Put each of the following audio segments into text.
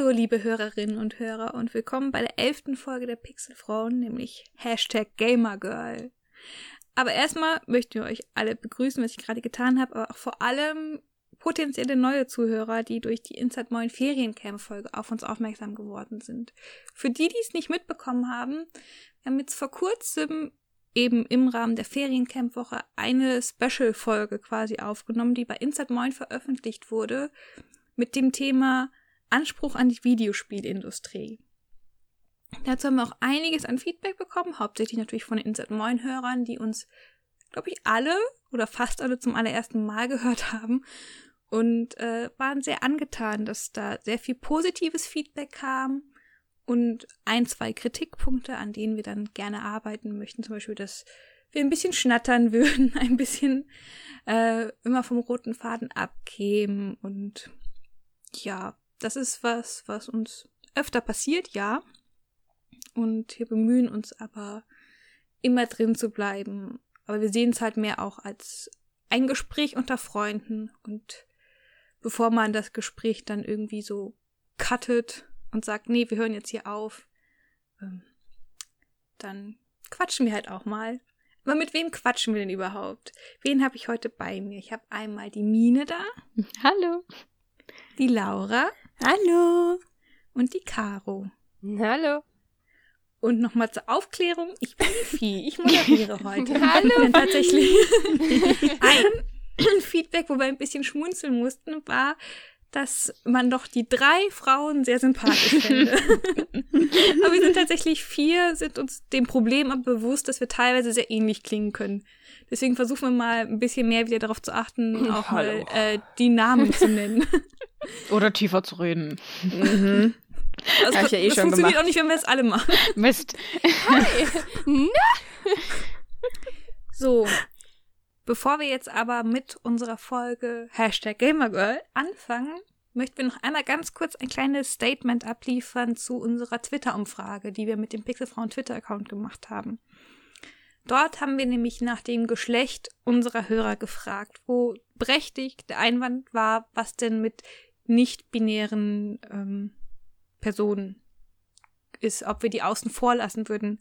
Hallo, liebe Hörerinnen und Hörer und willkommen bei der 11. Folge der Pixelfrauen, nämlich #Gamergirl. Aber erstmal möchten wir euch alle begrüßen, was ich gerade getan habe, aber auch vor allem potenzielle neue Zuhörer, die durch die Inside Moin Feriencamp-Folge auf uns aufmerksam geworden sind. Für die es nicht mitbekommen haben, wir haben jetzt vor kurzem eben im Rahmen der Feriencamp-Woche eine Special-Folge quasi aufgenommen, die bei Inside Moin veröffentlicht wurde, mit dem Thema Anspruch an die Videospielindustrie. Dazu haben wir auch einiges an Feedback bekommen, hauptsächlich natürlich von den Inside Moin-Hörern, die uns, glaube ich, alle oder fast alle zum allerersten Mal gehört haben und waren sehr angetan, dass da sehr viel positives Feedback kam und 1-2 Kritikpunkte, an denen wir dann gerne arbeiten möchten. Zum Beispiel, dass wir ein bisschen schnattern würden, ein bisschen immer vom roten Faden abkämen. Und ja, das ist was uns öfter passiert, ja. Und wir bemühen uns aber immer drin zu bleiben. Aber wir sehen es halt mehr auch als ein Gespräch unter Freunden. Und bevor man das Gespräch dann irgendwie so cuttet und sagt, nee, wir hören jetzt hier auf, dann quatschen wir halt auch mal. Aber mit wem quatschen wir denn überhaupt? Wen habe ich heute bei mir? Ich habe einmal die Mine da. Hallo. Die Laura. Hallo. Und die Caro. Hallo. Und nochmal zur Aufklärung, ich bin die Vieh, ich moderiere heute. Hallo. Und tatsächlich ein Feedback, wo wir ein bisschen schmunzeln mussten, war, dass man doch die 3 Frauen sehr sympathisch fände. Aber wir sind tatsächlich 4, sind uns dem Problem aber bewusst, dass wir teilweise sehr ähnlich klingen können. Deswegen versuchen wir mal ein bisschen mehr wieder darauf zu achten, auch mal die Namen zu nennen. Oder tiefer zu reden. Mhm. Das funktioniert auch nicht, wenn wir es alle machen. Mist. Hi. So, bevor wir jetzt aber mit unserer Folge #Gamergirl anfangen, möchten wir noch einmal ganz kurz ein kleines Statement abliefern zu unserer Twitter-Umfrage, die wir mit dem Pixelfrauen Twitter-Account gemacht haben. Dort haben wir nämlich nach dem Geschlecht unserer Hörer gefragt, wo berechtigt der Einwand war, was denn mit nicht-binären Personen ist, ob wir die außen vor lassen würden.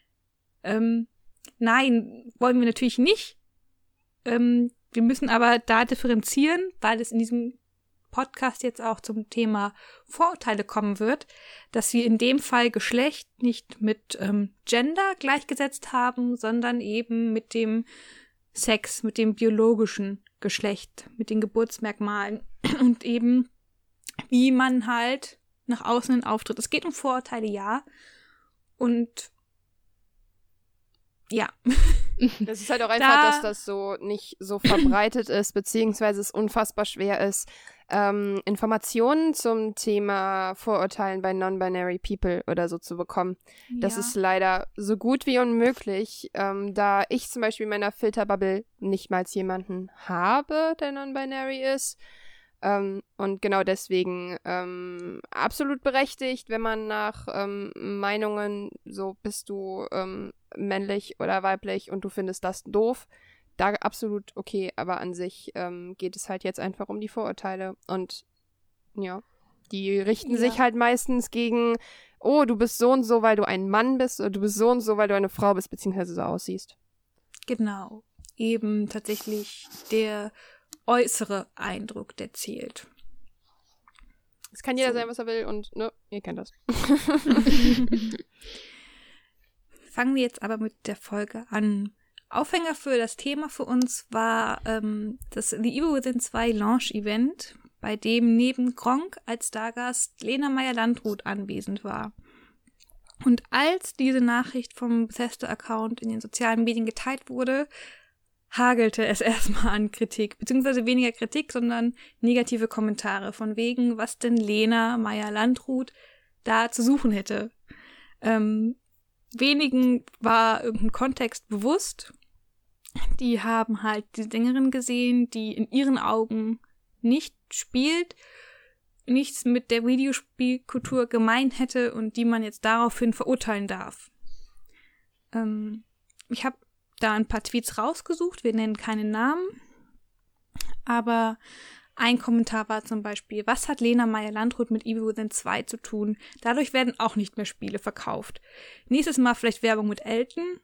Nein, wollen wir natürlich nicht. Wir müssen aber da differenzieren, weil es in diesem Podcast jetzt auch zum Thema Vorurteile kommen wird, dass wir in dem Fall Geschlecht nicht mit Gender gleichgesetzt haben, sondern eben mit dem Sex, mit dem biologischen Geschlecht, mit den Geburtsmerkmalen und eben wie man halt nach außen hin auftritt. Es geht um Vorurteile, ja. Und ja. Das ist halt auch einfach, dass das so nicht so verbreitet ist, beziehungsweise es unfassbar schwer ist, Informationen zum Thema Vorurteilen bei Non-Binary People oder so zu bekommen. Ja. Das ist leider so gut wie unmöglich, da ich zum Beispiel in meiner Filterbubble nicht mal jemanden habe, der Non-Binary ist. Und genau deswegen absolut berechtigt, wenn man nach Meinungen, so bist du männlich oder weiblich und du findest das doof, da absolut okay, aber an sich geht es halt jetzt einfach um die Vorurteile und ja, die richten sich halt meistens gegen, oh, du bist so und so, weil du ein Mann bist oder du bist so und so, weil du eine Frau bist, beziehungsweise so aussiehst. Genau, eben tatsächlich der äußere Eindruck, der zählt. Es kann jeder sein, was er will und ne, ihr kennt das. Fangen wir jetzt aber mit der Folge an. Aufhänger für das Thema für uns war das The Evil Within 2 Launch-Event, bei dem neben Gronkh als Stargast Lena Meyer-Landrut anwesend war. Und als diese Nachricht vom Bethesda-Account in den sozialen Medien geteilt wurde, hagelte es erstmal an Kritik, beziehungsweise weniger Kritik, sondern negative Kommentare von wegen, was denn Lena Meyer-Landrut da zu suchen hätte. Wenigen war irgendein Kontext bewusst. Die haben halt die Sängerin gesehen, die in ihren Augen nicht spielt, nichts mit der Videospielkultur gemein hätte und die man jetzt daraufhin verurteilen darf. Ich habe da ein paar Tweets rausgesucht, wir nennen keine Namen, aber Ein Kommentar war zum Beispiel, was hat Lena Meyer-Landrut mit Evil Within 2 zu tun? Dadurch werden auch nicht mehr Spiele verkauft. Nächstes Mal vielleicht Werbung mit Elton.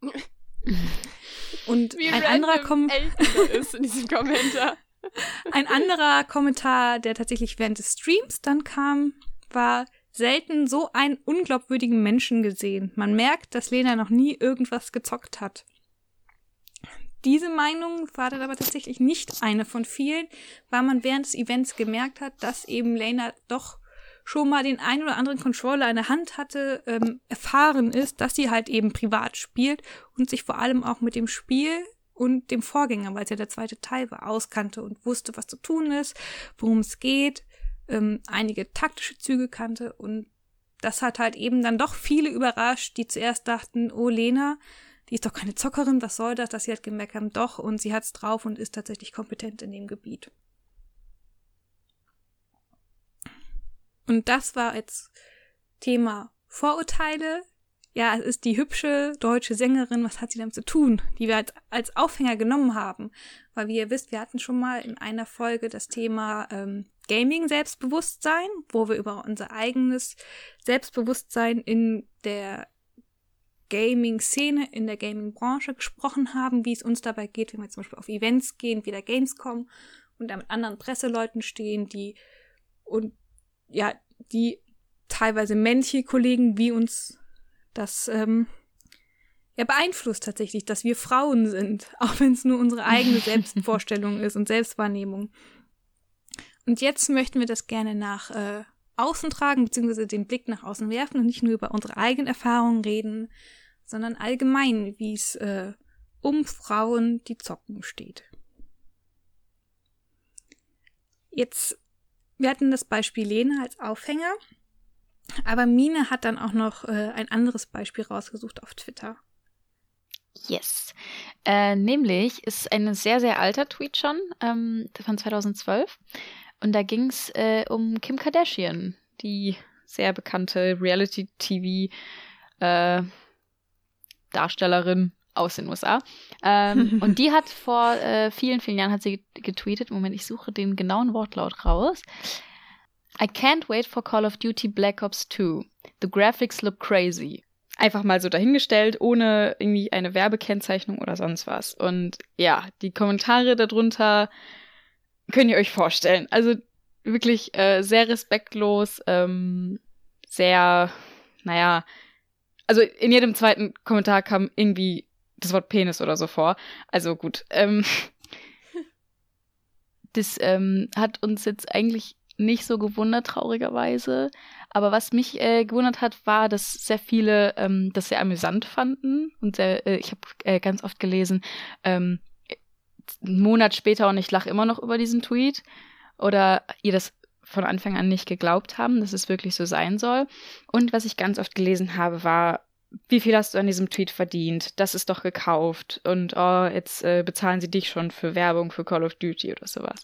Und Wie ein anderer ist in diesem Kommentar. Ein anderer Kommentar, der tatsächlich während des Streams dann kam, war: selten so einen unglaubwürdigen Menschen gesehen. Man merkt, dass Lena noch nie irgendwas gezockt hat. Diese Meinung war dann aber tatsächlich nicht eine von vielen, weil man während des Events gemerkt hat, dass eben Lena doch schon mal den einen oder anderen Controller in der Hand hatte, erfahren ist, dass sie halt eben privat spielt und sich vor allem auch mit dem Spiel und dem Vorgänger, weil es ja der zweite Teil war, auskannte und wusste, was zu tun ist, worum es geht, einige taktische Züge kannte, und das hat halt eben dann doch viele überrascht, die zuerst dachten, oh, Lena, die ist doch keine Zockerin, was soll das, dass sie halt gemerkt haben, doch, und sie hat's drauf und ist tatsächlich kompetent in dem Gebiet. Und das war jetzt Thema Vorurteile. Ja, es ist die hübsche deutsche Sängerin, was hat sie damit zu tun, die wir als Aufhänger genommen haben. Weil, wie ihr wisst, wir hatten schon mal in einer Folge das Thema Gaming-Selbstbewusstsein, wo wir über unser eigenes Selbstbewusstsein in der Gaming-Szene, in der Gaming-Branche gesprochen haben, wie es uns dabei geht, wenn wir zum Beispiel auf Events gehen, wie der Gamescom, und da mit anderen Presseleuten stehen, die teilweise männliche Kollegen, wie uns das beeinflusst tatsächlich, dass wir Frauen sind, auch wenn es nur unsere eigene Selbstvorstellung ist und Selbstwahrnehmung. Und jetzt möchten wir das gerne nach außen tragen, beziehungsweise den Blick nach außen werfen und nicht nur über unsere eigenen Erfahrungen reden, sondern allgemein, wie es um Frauen, die zocken, steht. Jetzt, wir hatten das Beispiel Lena als Aufhänger, aber Mine hat dann auch noch ein anderes Beispiel rausgesucht auf Twitter. Yes. Nämlich ist ein sehr, sehr alter Tweet schon, von 2012. Und da ging es um Kim Kardashian, die sehr bekannte Reality-TV-Darstellerin aus den USA. Und die hat vor vielen, vielen Jahren hat sie getweetet. Moment, ich suche den genauen Wortlaut raus. I can't wait for Call of Duty Black Ops 2. The graphics look crazy. Einfach mal so dahingestellt, ohne irgendwie eine Werbekennzeichnung oder sonst was. Und ja, die Kommentare darunter könnt ihr euch vorstellen. Also wirklich sehr respektlos, sehr, naja, also in jedem zweiten Kommentar kam irgendwie das Wort Penis oder so vor. Also gut, das hat uns jetzt eigentlich nicht so gewundert, traurigerweise. Aber was mich gewundert hat, war, dass sehr viele das sehr amüsant fanden. Und ich habe ganz oft gelesen, einen Monat später und ich lache immer noch über diesen Tweet. Oder ihr das von Anfang an nicht geglaubt haben, dass es wirklich so sein soll. Und was ich ganz oft gelesen habe, war, wie viel hast du an diesem Tweet verdient? Das ist doch gekauft. Und oh, jetzt bezahlen sie dich schon für Werbung für Call of Duty oder sowas.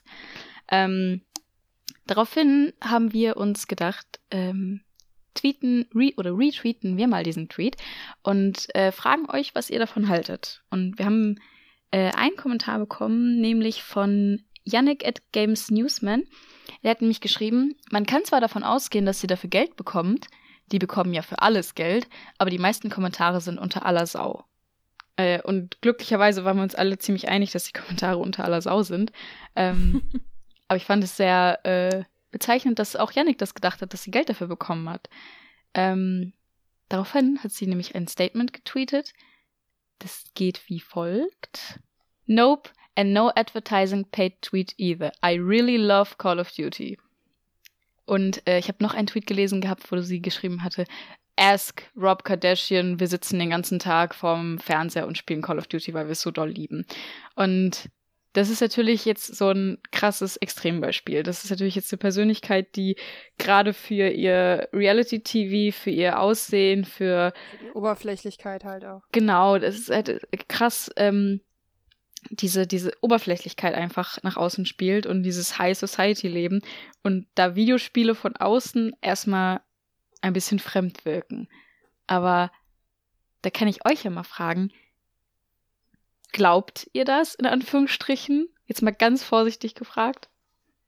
Daraufhin haben wir uns gedacht, retweeten wir mal diesen Tweet und fragen euch, was ihr davon haltet. Und wir haben einen Kommentar bekommen, nämlich von Yannick at Games Newsman. Der hat nämlich geschrieben, man kann zwar davon ausgehen, dass sie dafür Geld bekommt, die bekommen ja für alles Geld, aber die meisten Kommentare sind unter aller Sau. Und glücklicherweise waren wir uns alle ziemlich einig, dass die Kommentare unter aller Sau sind. Aber ich fand es sehr bezeichnend, dass auch Yannick das gedacht hat, dass sie Geld dafür bekommen hat. Daraufhin hat sie nämlich ein Statement getweetet. Das geht wie folgt. Nope, and no advertising paid tweet either. I really love Call of Duty. Und ich habe noch einen Tweet gelesen gehabt, wo sie geschrieben hatte, Ask Rob Kardashian, wir sitzen den ganzen Tag vorm Fernseher und spielen Call of Duty, weil wir es so doll lieben. Und das ist natürlich jetzt so ein krasses Extrembeispiel. Das ist natürlich jetzt eine Persönlichkeit, die gerade für ihr Reality-TV, für ihr Aussehen, für die Oberflächlichkeit halt auch. Genau, das ist halt krass, diese Oberflächlichkeit einfach nach außen spielt und dieses High-Society-Leben und da Videospiele von außen erstmal ein bisschen fremd wirken. Aber da kann ich euch ja mal fragen, glaubt ihr das, in Anführungsstrichen? Jetzt mal ganz vorsichtig gefragt.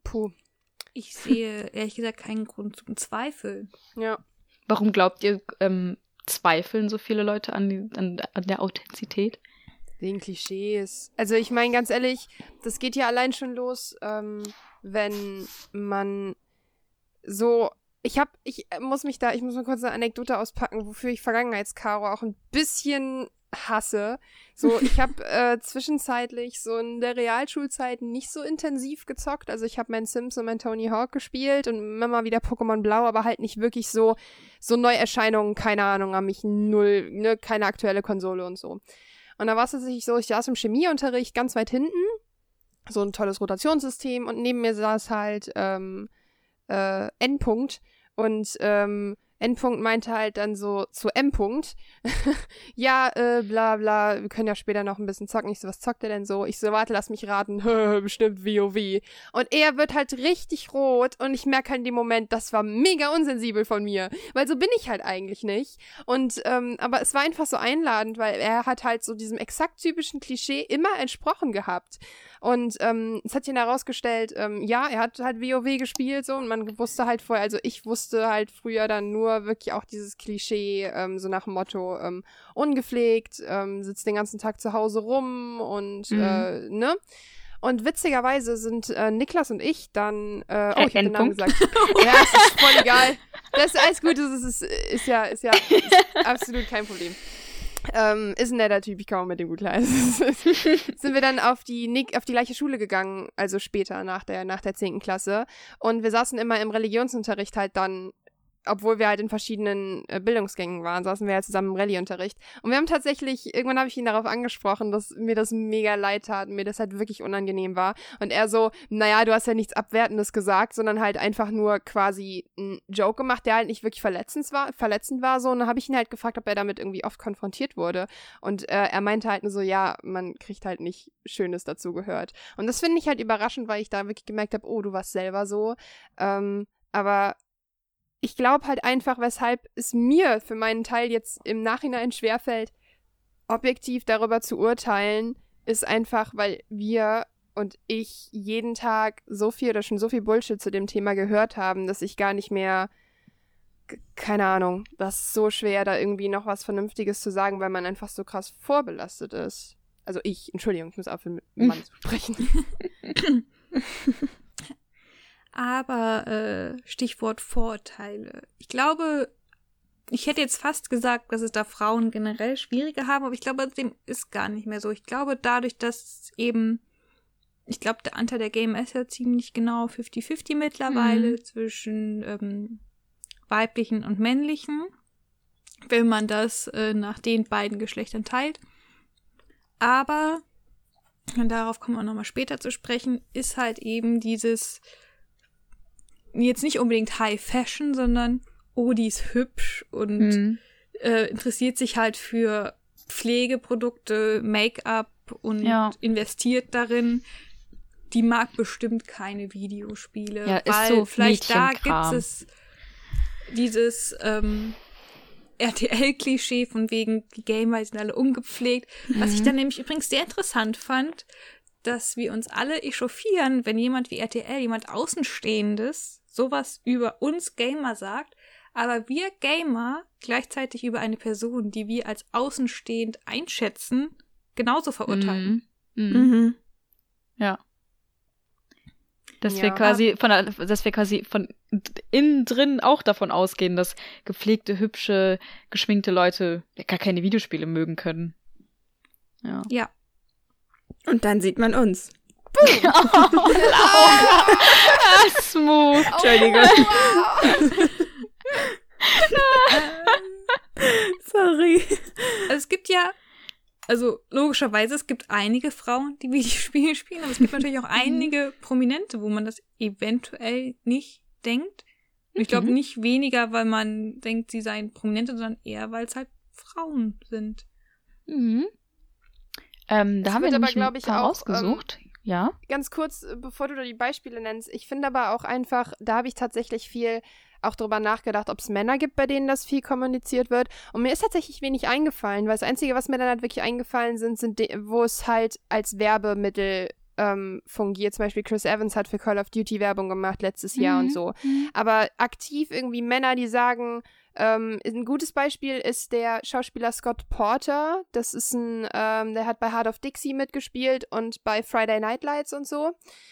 Puh. Ich sehe ehrlich gesagt keinen Grund zum Zweifeln. Ja. Warum glaubt ihr, zweifeln so viele Leute an der Authentizität? Wegen Klischees. Also ich meine, ganz ehrlich, das geht ja allein schon los, wenn man so... Ich muss mal kurz eine Anekdote auspacken, wofür ich Vergangenheitskaro auch ein bisschen hasse. So, ich habe zwischenzeitlich so in der Realschulzeit nicht so intensiv gezockt. Also ich habe mein Sims und mein Tony Hawk gespielt und immer mal wieder Pokémon Blau, aber halt nicht wirklich so Neuerscheinungen, keine Ahnung, haben mich null, ne, keine aktuelle Konsole und so. Und da war es tatsächlich so, ich saß im Chemieunterricht ganz weit hinten, so ein tolles Rotationssystem und neben mir saß halt Endpunkt und Endpunkt meinte halt dann so zu M-Punkt, ja, bla bla, wir können ja später noch ein bisschen zocken. Ich so, was zockt er denn so? Ich so, warte, lass mich raten, bestimmt WoW. Und er wird halt richtig rot und ich merke halt in dem Moment, das war mega unsensibel von mir, weil so bin ich halt eigentlich nicht. Und, aber es war einfach so einladend, weil er hat halt so diesem exakt typischen Klischee immer entsprochen gehabt. Und es hat sich dann herausgestellt, ja, er hat halt WoW gespielt so und man wusste halt vorher, also ich wusste halt früher dann nur wirklich auch dieses Klischee, so nach dem Motto, ungepflegt, sitzt den ganzen Tag zu Hause rum und, ne? Und witzigerweise sind Niklas und ich dann, ich habe den Namen gesagt. Ja, es ist voll egal. Das ist alles gut, das ist ja absolut kein Problem. Ist ein netter Typ, ich komme mit dem gut klar. Sind wir dann auf die gleiche Schule gegangen, also später nach der 10. Klasse. Und wir saßen immer im Religionsunterricht halt dann, obwohl wir halt in verschiedenen Bildungsgängen waren, saßen wir halt zusammen im Rallye-Unterricht. Und wir haben tatsächlich, irgendwann habe ich ihn darauf angesprochen, dass mir das mega leid tat und mir das halt wirklich unangenehm war. Und er so, naja, du hast ja nichts Abwertendes gesagt, sondern halt einfach nur quasi einen Joke gemacht, der halt nicht wirklich verletzend war so. Und dann habe ich ihn halt gefragt, ob er damit irgendwie oft konfrontiert wurde. Und er meinte halt nur so, ja, man kriegt halt nicht Schönes dazu gehört. Und das finde ich halt überraschend, weil ich da wirklich gemerkt habe, oh, du warst selber so. Aber ich glaube halt einfach, weshalb es mir für meinen Teil jetzt im Nachhinein schwerfällt, objektiv darüber zu urteilen, ist einfach, weil wir und ich jeden Tag so viel oder schon so viel Bullshit zu dem Thema gehört haben, dass ich gar nicht mehr, keine Ahnung, das ist so schwer, da irgendwie noch was Vernünftiges zu sagen, weil man einfach so krass vorbelastet ist. Also Entschuldigung, ich muss aufhören, mit Mann zu sprechen. Aber Stichwort Vorurteile. Ich glaube, ich hätte jetzt fast gesagt, dass es da Frauen generell schwieriger haben, aber ich glaube, dem ist gar nicht mehr so. Ich glaube, dadurch, dass eben, ich glaube, der Anteil der Gamer ist ja ziemlich genau 50-50 mittlerweile zwischen weiblichen und männlichen, wenn man das nach den beiden Geschlechtern teilt. Aber, und darauf kommen wir nochmal später zu sprechen, ist halt eben dieses jetzt nicht unbedingt High Fashion, sondern die ist hübsch und interessiert sich halt für Pflegeprodukte, Make-up und investiert darin. Die mag bestimmt keine Videospiele. Ja, ist weil so vielleicht da gibt Mädchenkram. es dieses RTL-Klischee von wegen, die Gamer sind alle ungepflegt. Was ich dann nämlich übrigens sehr interessant fand, dass wir uns alle echauffieren, wenn jemand wie RTL, jemand Außenstehendes, sowas über uns Gamer sagt, aber wir Gamer gleichzeitig über eine Person, die wir als außenstehend einschätzen, genauso verurteilen. Ja. Dass wir quasi von innen drin auch davon ausgehen, dass gepflegte, hübsche, geschminkte Leute gar keine Videospiele mögen können. Ja. Und dann sieht man uns. Smooth. Entschuldigung. Sorry. Also es gibt ja, logischerweise, es gibt einige Frauen, die Videospiele spielen, aber es gibt natürlich auch einige Prominente, wo man das eventuell nicht denkt. Und ich glaube nicht weniger, weil man denkt, sie seien Prominente, sondern eher, weil es halt Frauen sind. Da haben wir aber, nämlich glaube ich, ein paar auch rausgesucht. Ja. Ganz kurz, bevor du da die Beispiele nennst, ich finde aber auch einfach, da habe ich tatsächlich viel auch drüber nachgedacht, ob es Männer gibt, bei denen das viel kommuniziert wird. Und mir ist tatsächlich wenig eingefallen, weil das Einzige, was mir dann halt wirklich eingefallen sind wo es halt als Werbemittel fungiert. Zum Beispiel Chris Evans hat für Call of Duty Werbung gemacht letztes Jahr und so. Aber aktiv irgendwie Männer, die sagen, ein gutes Beispiel ist der Schauspieler Scott Porter. Das ist der hat bei Heart of Dixie mitgespielt und bei Friday Night Lights und so.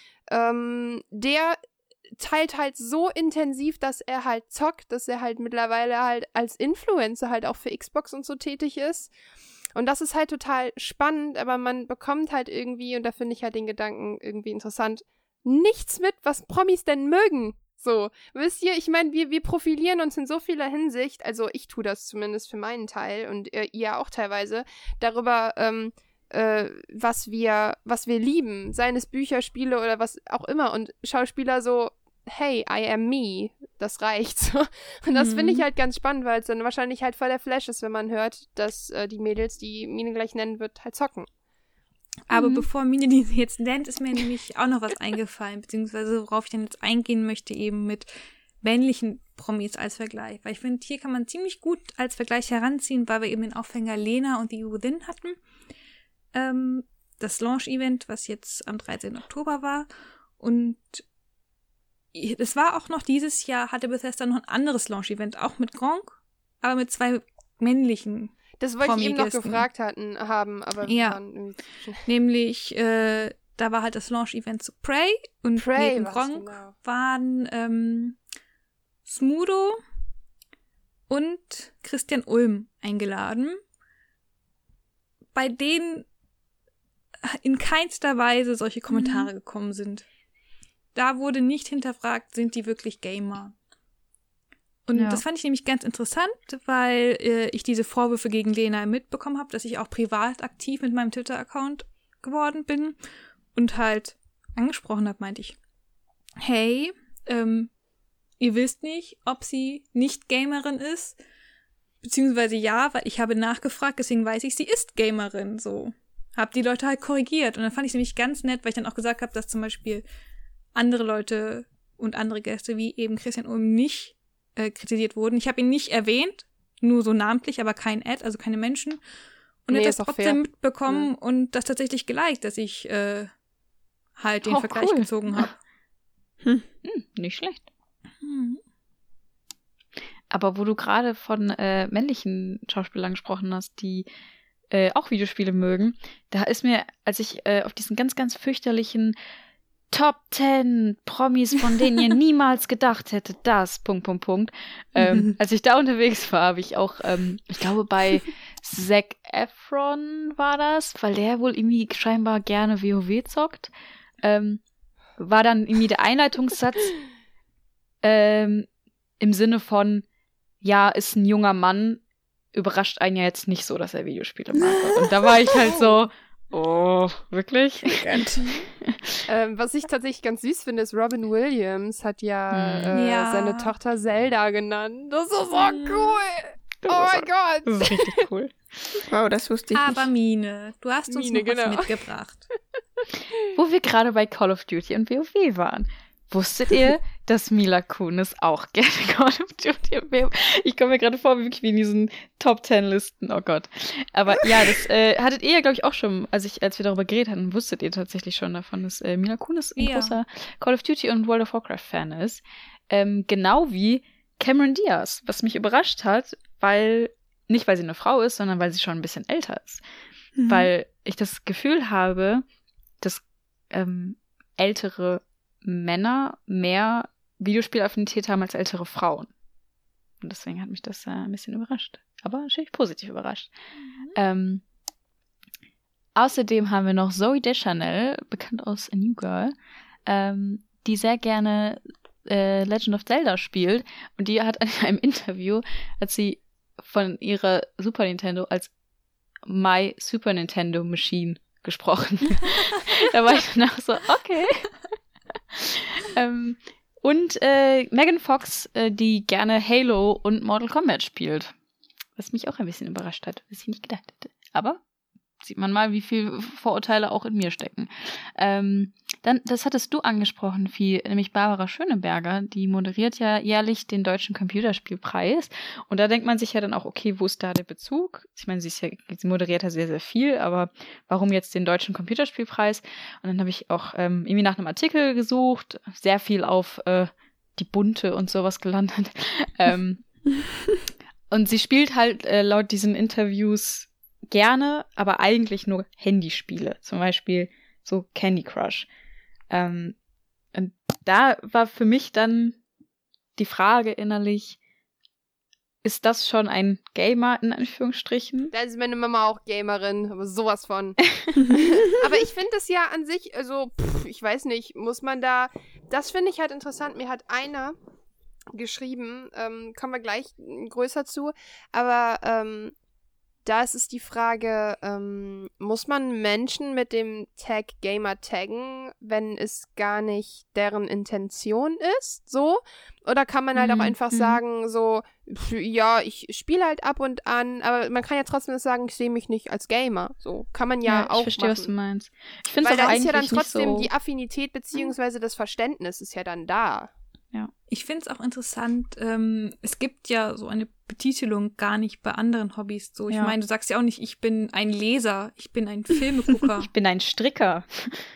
Der teilt halt so intensiv, dass er halt zockt, dass er halt mittlerweile halt als Influencer halt auch für Xbox und so tätig ist. Und das ist halt total spannend, aber man bekommt halt irgendwie, und da finde ich halt den Gedanken irgendwie interessant, nichts mit, was Promis denn mögen. So, wisst ihr, ich meine, wir profilieren uns in so vieler Hinsicht, also ich tue das zumindest für meinen Teil und ihr auch teilweise, darüber, was wir lieben, seien es Bücher, Spiele oder was auch immer. Und Schauspieler so, hey, I am me, das reicht so. Und das finde ich halt ganz spannend, weil es dann wahrscheinlich halt voll der Flash ist, wenn man hört, dass die Mädels, die Mine gleich nennen wird, halt zocken. Aber bevor Mine die jetzt nennt, ist mir nämlich auch noch was eingefallen, beziehungsweise worauf ich dann jetzt eingehen möchte, eben mit männlichen Promis als Vergleich. Weil ich finde, hier kann man ziemlich gut als Vergleich heranziehen, weil wir eben den Aufhänger Lena und The Within hatten. Das Launch-Event, was jetzt am 13. Oktober war. Und es war auch noch dieses Jahr, hatte Bethesda noch ein anderes Launch-Event, auch mit Gronkh, aber mit 2 männlichen Das wollte ich eben noch gefragt haben, aber ja, waren irgendwie nämlich, da war halt das Launch-Event zu Prey und neben Gronkh waren Smudo und Christian Ulm eingeladen, bei denen in keinster Weise solche Kommentare gekommen sind. Da wurde nicht hinterfragt, sind die wirklich Gamer? Und das fand ich nämlich ganz interessant, weil ich diese Vorwürfe gegen Lena mitbekommen habe, dass ich auch privat aktiv mit meinem Twitter-Account geworden bin und halt angesprochen habe, meinte ich, hey, ihr wisst nicht, ob sie nicht Gamerin ist, beziehungsweise ja, weil ich habe nachgefragt, deswegen weiß ich, sie ist Gamerin, so. Hab die Leute halt korrigiert und dann fand ich es nämlich ganz nett, weil ich dann auch gesagt habe, dass zum Beispiel andere Leute und andere Gäste, wie eben Christian Ulm, nicht kritisiert wurden. Ich habe ihn nicht erwähnt, nur so namentlich, aber kein Ad, also keine Menschen. Und er hat das trotzdem mitbekommen und das tatsächlich geliked, dass ich halt den Vergleich gezogen habe. Nicht schlecht. Aber wo du gerade von männlichen Schauspielern gesprochen hast, die auch Videospiele mögen, da ist mir, als ich auf diesen ganz, ganz fürchterlichen Top 10 Promis, von denen ihr niemals gedacht hättet, das, .. Als ich da unterwegs war, habe ich auch, ich glaube bei Zac Efron war das, weil der wohl irgendwie scheinbar gerne WoW zockt, war dann irgendwie der Einleitungssatz im Sinne von, ja, ist ein junger Mann, überrascht einen ja jetzt nicht so, dass er Videospiele mag. Und da war ich halt so, oh, wirklich? Was ich tatsächlich ganz süß finde, ist Robin Williams hat ja seine Tochter Zelda genannt. Das ist so cool. Oh mein Gott. Das ist richtig cool. Wow, das wusste ich nicht. Aber Mine, du hast uns noch was mitgebracht. Wo wir gerade bei Call of Duty und WoW waren. Wusstet ihr, dass Mila Kunis auch gerne Call of Duty und WoW? Ich komme mir gerade vor, wirklich wie in diesen Top-10-Listen. Oh Gott. Aber ja, das hattet ihr ja, glaube ich, auch schon, als wir darüber geredet hatten, wusstet ihr tatsächlich schon davon, dass Mila Kunis ein großer Call of Duty und World of Warcraft-Fan ist. Genau wie Cameron Diaz, was mich überrascht hat, nicht weil sie eine Frau ist, sondern weil sie schon ein bisschen älter ist. Weil ich das Gefühl habe, dass ältere Männer mehr Videospielaffinität haben als ältere Frauen. Und deswegen hat mich das ein bisschen überrascht. Aber natürlich positiv überrascht. Außerdem haben wir noch Zooey Deschanel, bekannt aus A New Girl, die sehr gerne Legend of Zelda spielt. Und die hat in einem Interview, hat sie von ihrer Super Nintendo als My Super Nintendo Machine gesprochen. Da war ich danach so, okay. Und Megan Fox, die gerne Halo und Mortal Kombat spielt. Was mich auch ein bisschen überrascht hat, was ich nicht gedacht hätte. Aber sieht man mal, wie viel Vorurteile auch in mir stecken. Dann, das hattest du angesprochen, Vieh, nämlich Barbara Schöneberger, die moderiert ja jährlich den Deutschen Computerspielpreis. Und da denkt man sich ja dann auch, okay, wo ist da der Bezug? Ich meine, sie moderiert ja sehr, sehr viel, aber warum jetzt den Deutschen Computerspielpreis? Und dann habe ich auch irgendwie nach einem Artikel gesucht, sehr viel auf die Bunte und sowas gelandet. Und sie spielt halt laut diesen Interviews gerne, aber eigentlich nur Handyspiele. Zum Beispiel so Candy Crush. Und da war für mich dann die Frage innerlich, ist das schon ein Gamer in Anführungsstrichen? Da ist meine Mama auch Gamerin, aber sowas von. Aber ich finde das ja an sich, also, ich weiß nicht, muss man da, das finde ich halt interessant. Mir hat einer geschrieben, kommen wir gleich größer zu, aber da ist es die Frage, muss man Menschen mit dem Tag Gamer taggen, wenn es gar nicht deren Intention ist, so? Oder kann man halt auch einfach sagen, so, ja, ich spiele halt ab und an, aber man kann ja trotzdem sagen, ich sehe mich nicht als Gamer, so. Kann man ja auch ich verstehe, machen. was du meinst. Ich finde Weil es da eigentlich ist ja dann nicht trotzdem so die Affinität beziehungsweise das Verständnis ist ja dann da. Ja. Ich finde es auch interessant, es gibt ja so eine Betitelung gar nicht bei anderen Hobbys. So, ich meine, du sagst ja auch nicht, ich bin ein Leser, ich bin ein Filmegucker. Ich bin ein Stricker.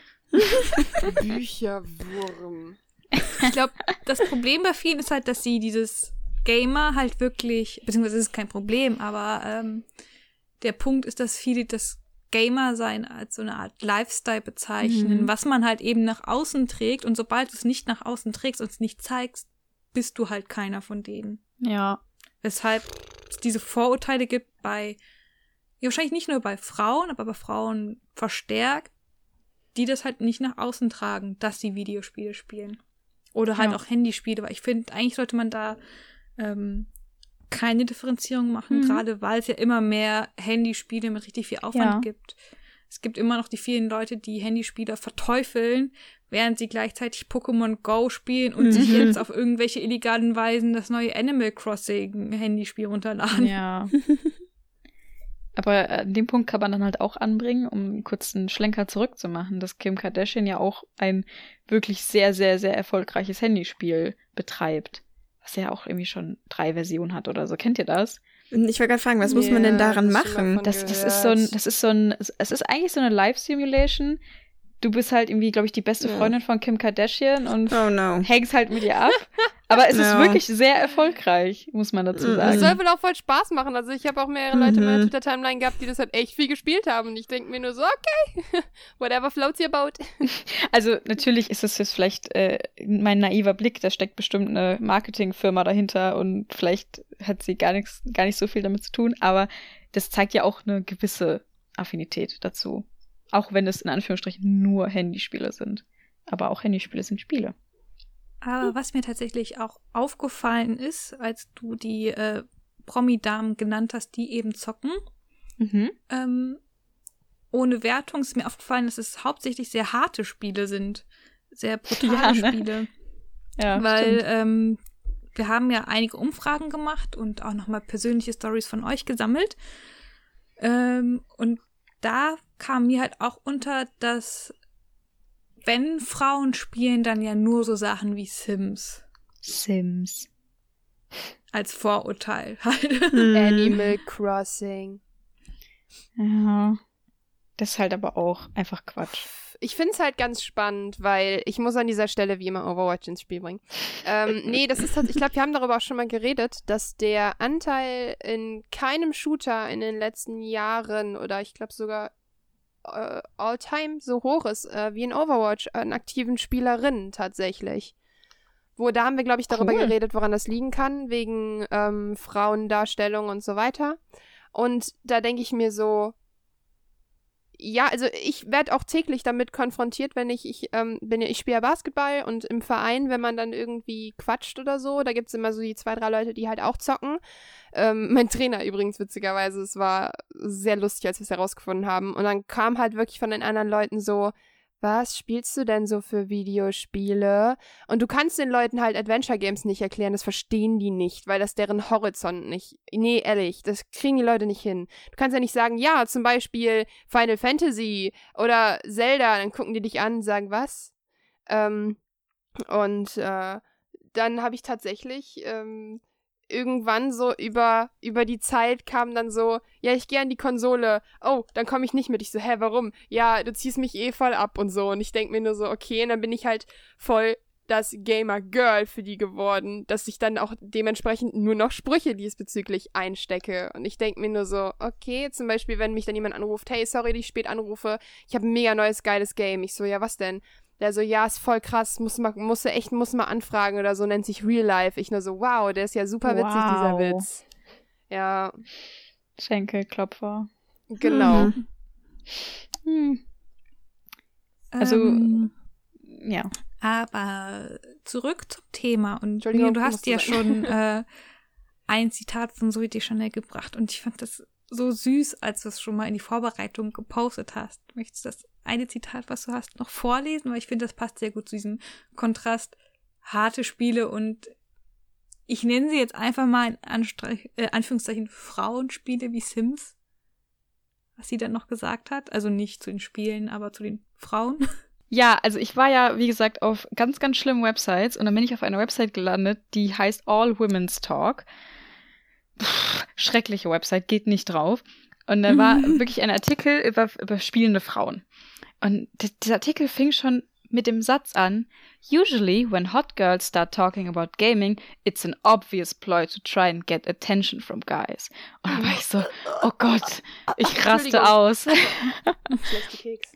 Bücherwurm. Ich glaube, das Problem bei vielen ist halt, dass sie dieses Gamer halt wirklich, beziehungsweise es ist kein Problem, aber der Punkt ist, dass viele das Gamer-Sein als so eine Art Lifestyle bezeichnen, was man halt eben nach außen trägt, und sobald du es nicht nach außen trägst und es nicht zeigst, bist du halt keiner von denen. Ja. Weshalb es diese Vorurteile gibt ja, wahrscheinlich nicht nur bei Frauen, aber bei Frauen verstärkt, die das halt nicht nach außen tragen, dass sie Videospiele spielen. Oder halt auch Handyspiele, weil ich finde, eigentlich sollte man da keine Differenzierung machen, gerade weil es ja immer mehr Handyspiele mit richtig viel Aufwand gibt. Es gibt immer noch die vielen Leute, die Handyspiele verteufeln, während sie gleichzeitig Pokémon Go spielen und sich jetzt auf irgendwelche illegalen Weisen das neue Animal Crossing Handyspiel runterladen. Ja. Aber an dem Punkt kann man dann halt auch anbringen, um kurz einen Schlenker zurückzumachen, dass Kim Kardashian ja auch ein wirklich sehr, sehr, sehr erfolgreiches Handyspiel betreibt. Was ja auch irgendwie schon 3 Versionen hat oder so. Kennt ihr das? Ich wollte gerade fragen, was muss man denn daran machen? Es ist eigentlich so eine Live-Simulation. Du bist halt irgendwie, glaube ich, die beste Freundin von Kim Kardashian und hängst halt mit ihr ab. Aber es ist wirklich sehr erfolgreich, muss man dazu sagen. Es soll wohl auch voll Spaß machen. Also ich habe auch mehrere Leute in meiner Twitter-Timeline gehabt, die das halt echt viel gespielt haben. Und ich denke mir nur so, okay, whatever floats your boat. Also natürlich ist es jetzt vielleicht mein naiver Blick, da steckt bestimmt eine Marketingfirma dahinter und vielleicht hat sie gar nicht so viel damit zu tun. Aber das zeigt ja auch eine gewisse Affinität dazu. Auch wenn es in Anführungsstrichen nur Handyspiele sind. Aber auch Handyspiele sind Spiele. Aber was mir tatsächlich auch aufgefallen ist, als du die Promi-Damen genannt hast, die eben zocken, ohne Wertung ist mir aufgefallen, dass es hauptsächlich sehr harte Spiele sind. Sehr brutale Spiele. Ja, weil wir haben ja einige Umfragen gemacht und auch nochmal persönliche Stories von euch gesammelt. Und da kam mir halt auch unter, dass wenn Frauen spielen, dann ja nur so Sachen wie Sims. Als Vorurteil halt. Animal Crossing. Ja. Das ist halt aber auch einfach Quatsch. Ich finde es halt ganz spannend, weil ich muss an dieser Stelle wie immer Overwatch ins Spiel bringen. Nee, das ist halt, ich glaube, wir haben darüber auch schon mal geredet, dass der Anteil in keinem Shooter in den letzten Jahren oder ich glaube sogar all-time so hoch ist wie in Overwatch an aktiven Spielerinnen tatsächlich. Da haben wir, glaube ich, darüber geredet, woran das liegen kann, wegen Frauendarstellung und so weiter. Und da denke ich mir so, ja, also ich werde auch täglich damit konfrontiert, wenn ich spiele ja Basketball und im Verein, wenn man dann irgendwie quatscht oder so, da gibt's immer so die 2, 3 Leute, die halt auch zocken. Mein Trainer übrigens, witzigerweise, es war sehr lustig, als wir es herausgefunden haben. Und dann kam halt wirklich von den anderen Leuten so, was spielst du denn so für Videospiele? Und du kannst den Leuten halt Adventure Games nicht erklären, das verstehen die nicht, weil das deren Horizont nicht, nee, ehrlich, das kriegen die Leute nicht hin. Du kannst ja nicht sagen, ja, zum Beispiel Final Fantasy oder Zelda, dann gucken die dich an und sagen, was? Dann habe ich tatsächlich irgendwann so über die Zeit kam dann so, ja, ich gehe an die Konsole. Oh, dann komme ich nicht mit. Ich so, hä, warum? Ja, du ziehst mich voll ab und so. Und ich denke mir nur so, okay, und dann bin ich halt voll das Gamer-Girl für die geworden, dass ich dann auch dementsprechend nur noch Sprüche diesbezüglich einstecke. Und ich denke mir nur so, okay, zum Beispiel, wenn mich dann jemand anruft, hey, sorry, dass ich spät anrufe, ich habe ein mega neues, geiles Game. Ich so, ja, was denn? Der so, ja, ist voll krass, muss mal anfragen oder so, nennt sich Real Life. Ich nur so, wow, der ist ja super witzig, dieser Witz. Ja. Schenkelklopfer. Genau. Also, ja. Aber zurück zum Thema. Und du hast ja schon ein Zitat von Zoe Deschanel gebracht. Und ich fand das so süß, als du es schon mal in die Vorbereitung gepostet hast. Möchtest du das eine Zitat, was du hast, noch vorlesen? Weil ich finde, das passt sehr gut zu diesem Kontrast harte Spiele und ich nenne sie jetzt einfach mal in Anführungszeichen Frauenspiele wie Sims. Was sie dann noch gesagt hat. Also nicht zu den Spielen, aber zu den Frauen. Ja, also ich war ja, wie gesagt, auf ganz, ganz schlimmen Websites und dann bin ich auf einer Website gelandet, die heißt All Women's Talk. Schreckliche Website, geht nicht drauf. Und da war wirklich ein Artikel über spielende Frauen. Und dieser Artikel fing schon mit dem Satz an, usually when hot girls start talking about gaming, it's an obvious ploy to try and get attention from guys. Und dann war ich so, oh Gott, ich raste aus. Schlechte Keks.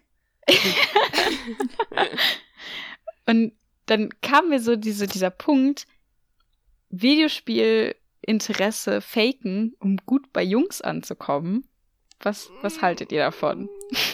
Und dann kam mir so dieser Punkt, Videospielinteresse faken, um gut bei Jungs anzukommen. Was haltet ihr davon?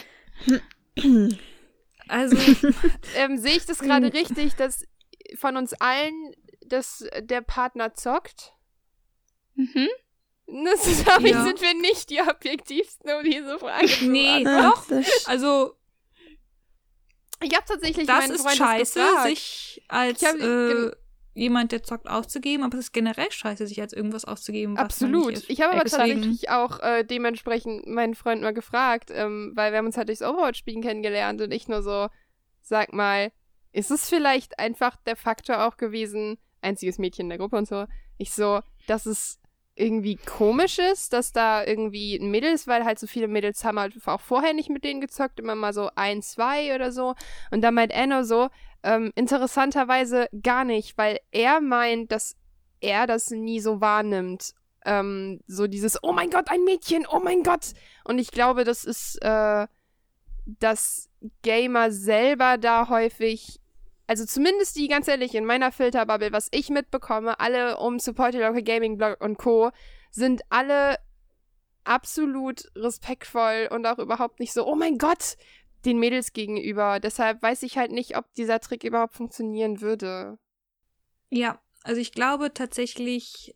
Also, sehe ich das gerade richtig, dass von uns allen der Partner zockt? Mhm. Sind wir nicht die objektivsten, um diese Frage zu beantworten. Nee, doch. Also, ich habe tatsächlich das meinen ist Freund scheiße, das sich als jemand, der zockt, auszugeben, aber es ist generell scheiße, sich als irgendwas auszugeben, was absolut. man nicht ist. Ich habe aber tatsächlich auch dementsprechend meinen Freund mal gefragt, weil wir haben uns halt durchs Overwatch-Spielen kennengelernt und ich nur so, sag mal, ist es vielleicht einfach der Faktor auch gewesen, einziges Mädchen in der Gruppe und so, ich so, dass es irgendwie komisch ist, dass da irgendwie ein Mädel ist, weil halt so viele Mädels haben halt auch vorher nicht mit denen gezockt, immer mal so 1, 2 oder so. Und dann meint Anno so, interessanterweise gar nicht, weil er meint, dass er das nie so wahrnimmt. So dieses, oh mein Gott, ein Mädchen, oh mein Gott. Und ich glaube, das ist, dass Gamer selber da häufig, also zumindest die, ganz ehrlich, in meiner Filterbubble, was ich mitbekomme, alle um Support Your Local Gaming Blog und Co., sind alle absolut respektvoll und auch überhaupt nicht so, oh mein Gott, den Mädels gegenüber. Deshalb weiß ich halt nicht, ob dieser Trick überhaupt funktionieren würde. Ja, also ich glaube tatsächlich,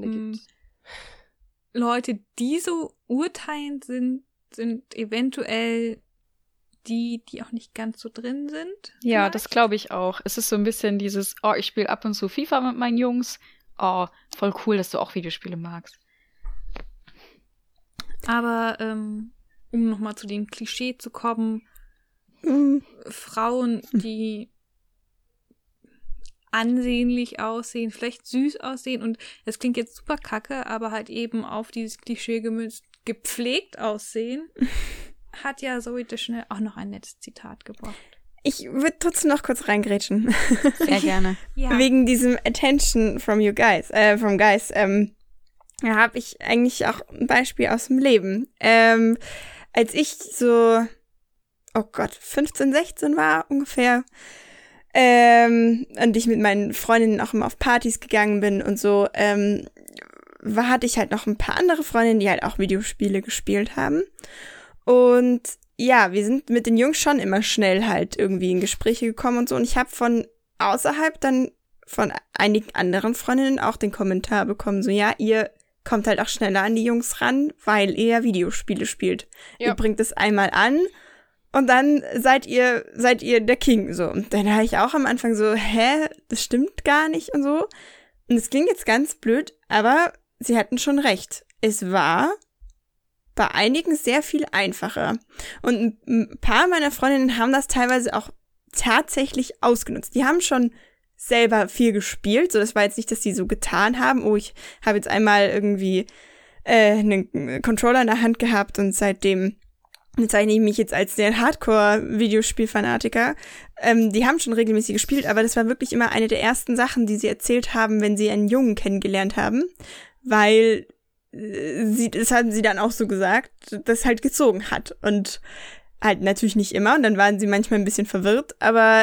Leute, die so urteilend sind eventuell die auch nicht ganz so drin sind. Ja, vielleicht. Das glaube ich auch. Es ist so ein bisschen dieses, oh, ich spiele ab und zu FIFA mit meinen Jungs. Oh, voll cool, dass du auch Videospiele magst. Aber um nochmal zu dem Klischee zu kommen, Frauen, die ansehnlich aussehen, vielleicht süß aussehen und das klingt jetzt super kacke, aber halt eben auf dieses Klischee gemünzt, gepflegt aussehen, hat ja Zoe Deschanel auch noch ein nettes Zitat gebracht. Ich würde trotzdem noch kurz reingrätschen. Sehr gerne. Ja. Wegen diesem Attention from guys. Da habe ich eigentlich auch ein Beispiel aus dem Leben. Als ich so, 15, 16 war ungefähr, und ich mit meinen Freundinnen auch immer auf Partys gegangen bin und so, hatte ich halt noch ein paar andere Freundinnen, die halt auch Videospiele gespielt haben. Und ja, wir sind mit den Jungs schon immer schnell halt irgendwie in Gespräche gekommen und so. Und ich habe von außerhalb dann von einigen anderen Freundinnen auch den Kommentar bekommen, so ja, ihr kommt halt auch schneller an die Jungs ran, weil ihr Videospiele spielt. Ja. Ihr bringt es einmal an und dann seid ihr der King, so. Und dann habe ich auch am Anfang so, das stimmt gar nicht und so. Und es klingt jetzt ganz blöd, aber sie hatten schon recht. Es war bei einigen sehr viel einfacher. Und ein paar meiner Freundinnen haben das teilweise auch tatsächlich ausgenutzt. Die haben schon selber viel gespielt. So, das war jetzt nicht, dass die so getan haben, oh, ich habe jetzt einmal irgendwie einen Controller in der Hand gehabt und seitdem bezeichne ich mich jetzt als der Hardcore-Videospielfanatiker. Die haben schon regelmäßig gespielt, aber das war wirklich immer eine der ersten Sachen, die sie erzählt haben, wenn sie einen Jungen kennengelernt haben, weil das haben sie dann auch so gesagt, das halt gezogen hat. Und halt natürlich nicht immer, und dann waren sie manchmal ein bisschen verwirrt, aber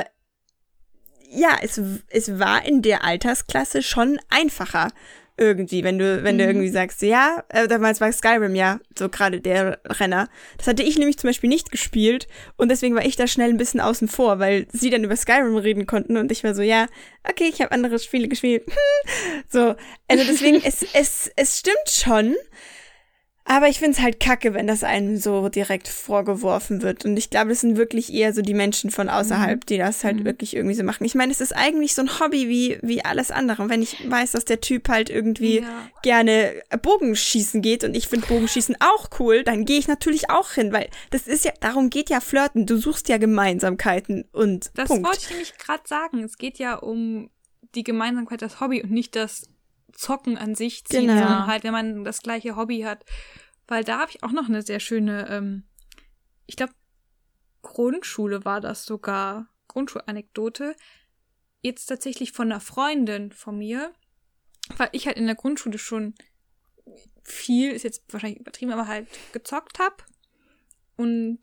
ja, es war in der Altersklasse schon einfacher irgendwie, wenn du irgendwie sagst, ja, damals war Skyrim ja so gerade der Renner. Das hatte ich nämlich zum Beispiel nicht gespielt und deswegen war ich da schnell ein bisschen außen vor, weil sie dann über Skyrim reden konnten und ich war so, ja, okay, ich habe andere Spiele gespielt. So, also deswegen, es stimmt schon, aber ich find's halt kacke, wenn das einem so direkt vorgeworfen wird. Und ich glaube, das sind wirklich eher so die Menschen von außerhalb, die das halt wirklich irgendwie so machen. Ich meine, es ist eigentlich so ein Hobby wie alles andere. Und wenn ich weiß, dass der Typ halt irgendwie gerne Bogenschießen geht und ich finde Bogenschießen auch cool, dann gehe ich natürlich auch hin, weil das ist ja, darum geht ja Flirten. Du suchst ja Gemeinsamkeiten und das Punkt. wollte ich nämlich gerade sagen. Es geht ja um die Gemeinsamkeit, das Hobby und nicht das Zocken an sich ziehen, sondern halt, wenn man das gleiche Hobby hat. Weil da habe ich auch noch eine sehr schöne, ich glaube, Grundschule war das sogar, Grundschulanekdote. Jetzt tatsächlich von einer Freundin von mir, weil ich halt in der Grundschule schon viel, ist jetzt wahrscheinlich übertrieben, aber halt gezockt habe. Und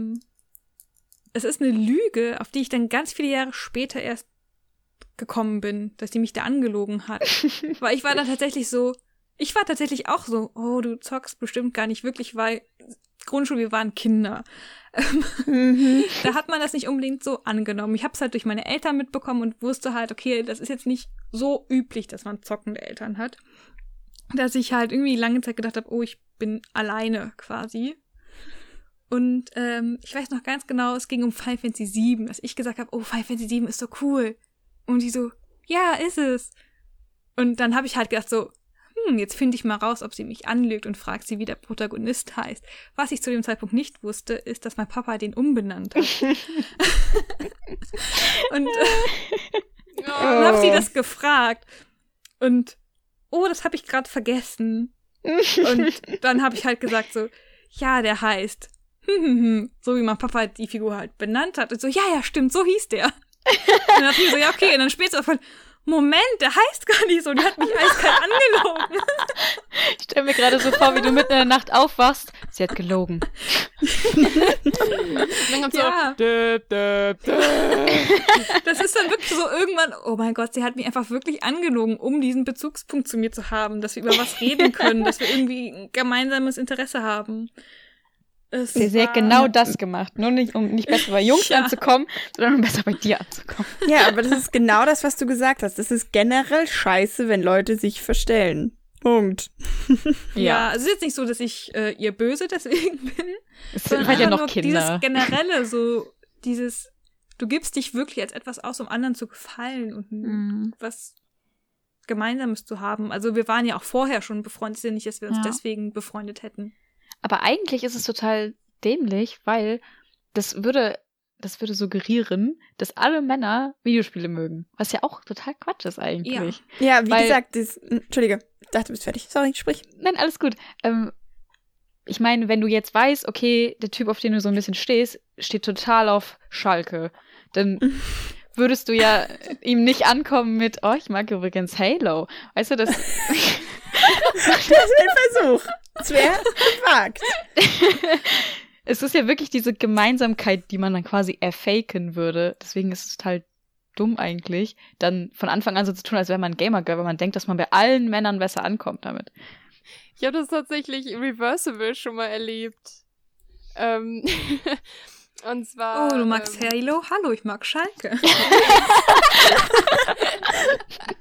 es ist eine Lüge, auf die ich dann ganz viele Jahre später erst gekommen bin, dass die mich da angelogen hat. Weil ich war dann tatsächlich auch so, oh, du zockst bestimmt gar nicht wirklich, weil Grundschule, wir waren Kinder. Da hat man das nicht unbedingt so angenommen. Ich habe es halt durch meine Eltern mitbekommen und wusste halt, okay, das ist jetzt nicht so üblich, dass man zockende Eltern hat. Dass ich halt irgendwie lange Zeit gedacht habe, oh, ich bin alleine quasi. Und ich weiß noch ganz genau, es ging um Final Fantasy VII, dass ich gesagt habe, oh, Final Fantasy VII ist so cool. Und die so, ja, ist es. Und dann habe ich halt gedacht so, jetzt finde ich mal raus, ob sie mich anlügt und fragt sie, wie der Protagonist heißt. Was ich zu dem Zeitpunkt nicht wusste, ist, dass mein Papa den umbenannt hat. Und dann habe sie das gefragt. Und, oh, das habe ich gerade vergessen. Und dann habe ich halt gesagt so, ja, der heißt so wie mein Papa die Figur halt benannt hat. Und so, ja, stimmt, so hieß der. Und dann dachte ich so, ja, okay. Und dann später von, Moment, der heißt gar nicht so, der hat mich eiskalt angelogen. Ich stelle mir gerade so vor, wie du mitten in der Nacht aufwachst. Sie hat gelogen. Dann kommt ja. So, Das ist dann wirklich so irgendwann, oh mein Gott, sie hat mich einfach wirklich angelogen, um diesen Bezugspunkt zu mir zu haben, dass wir über was reden können, dass wir irgendwie ein gemeinsames Interesse haben. Sie hat genau das gemacht. Nur nicht, um nicht besser bei Jungs anzukommen, sondern um besser bei dir anzukommen. Ja, aber das ist genau das, was du gesagt hast. Das ist generell scheiße, wenn Leute sich verstellen. Punkt. Ja, es ist jetzt nicht so, dass ich ihr böse deswegen bin. Es sind halt ja noch Kinder. Dieses generelle, so dieses, du gibst dich wirklich als etwas aus, um anderen zu gefallen und was Gemeinsames zu haben. Also wir waren ja auch vorher schon befreundet, es ist ja nicht, dass wir uns deswegen befreundet hätten. Aber eigentlich ist es total dämlich, weil das würde suggerieren, dass alle Männer Videospiele mögen. Was ja auch total Quatsch ist eigentlich. Ja, wie gesagt, Entschuldige, ich dachte, du bist fertig. Sorry, sprich. Nein, alles gut. Ich meine, wenn du jetzt weißt, okay, der Typ, auf den du so ein bisschen stehst, steht total auf Schalke, dann würdest du ja ihm nicht ankommen mit, oh, ich mag übrigens Halo. Weißt du, das... Das wäre ein Versuch. Das wäre gewagt. Es ist ja wirklich diese Gemeinsamkeit, die man dann quasi erfaken würde. Deswegen ist es total dumm eigentlich, dann von Anfang an so zu tun, als wäre man ein Gamer-Girl, weil man denkt, dass man bei allen Männern besser ankommt damit. Ich habe das tatsächlich Reversible schon mal erlebt. Und zwar... Oh, du magst Halo? Hallo, ich mag Schalke.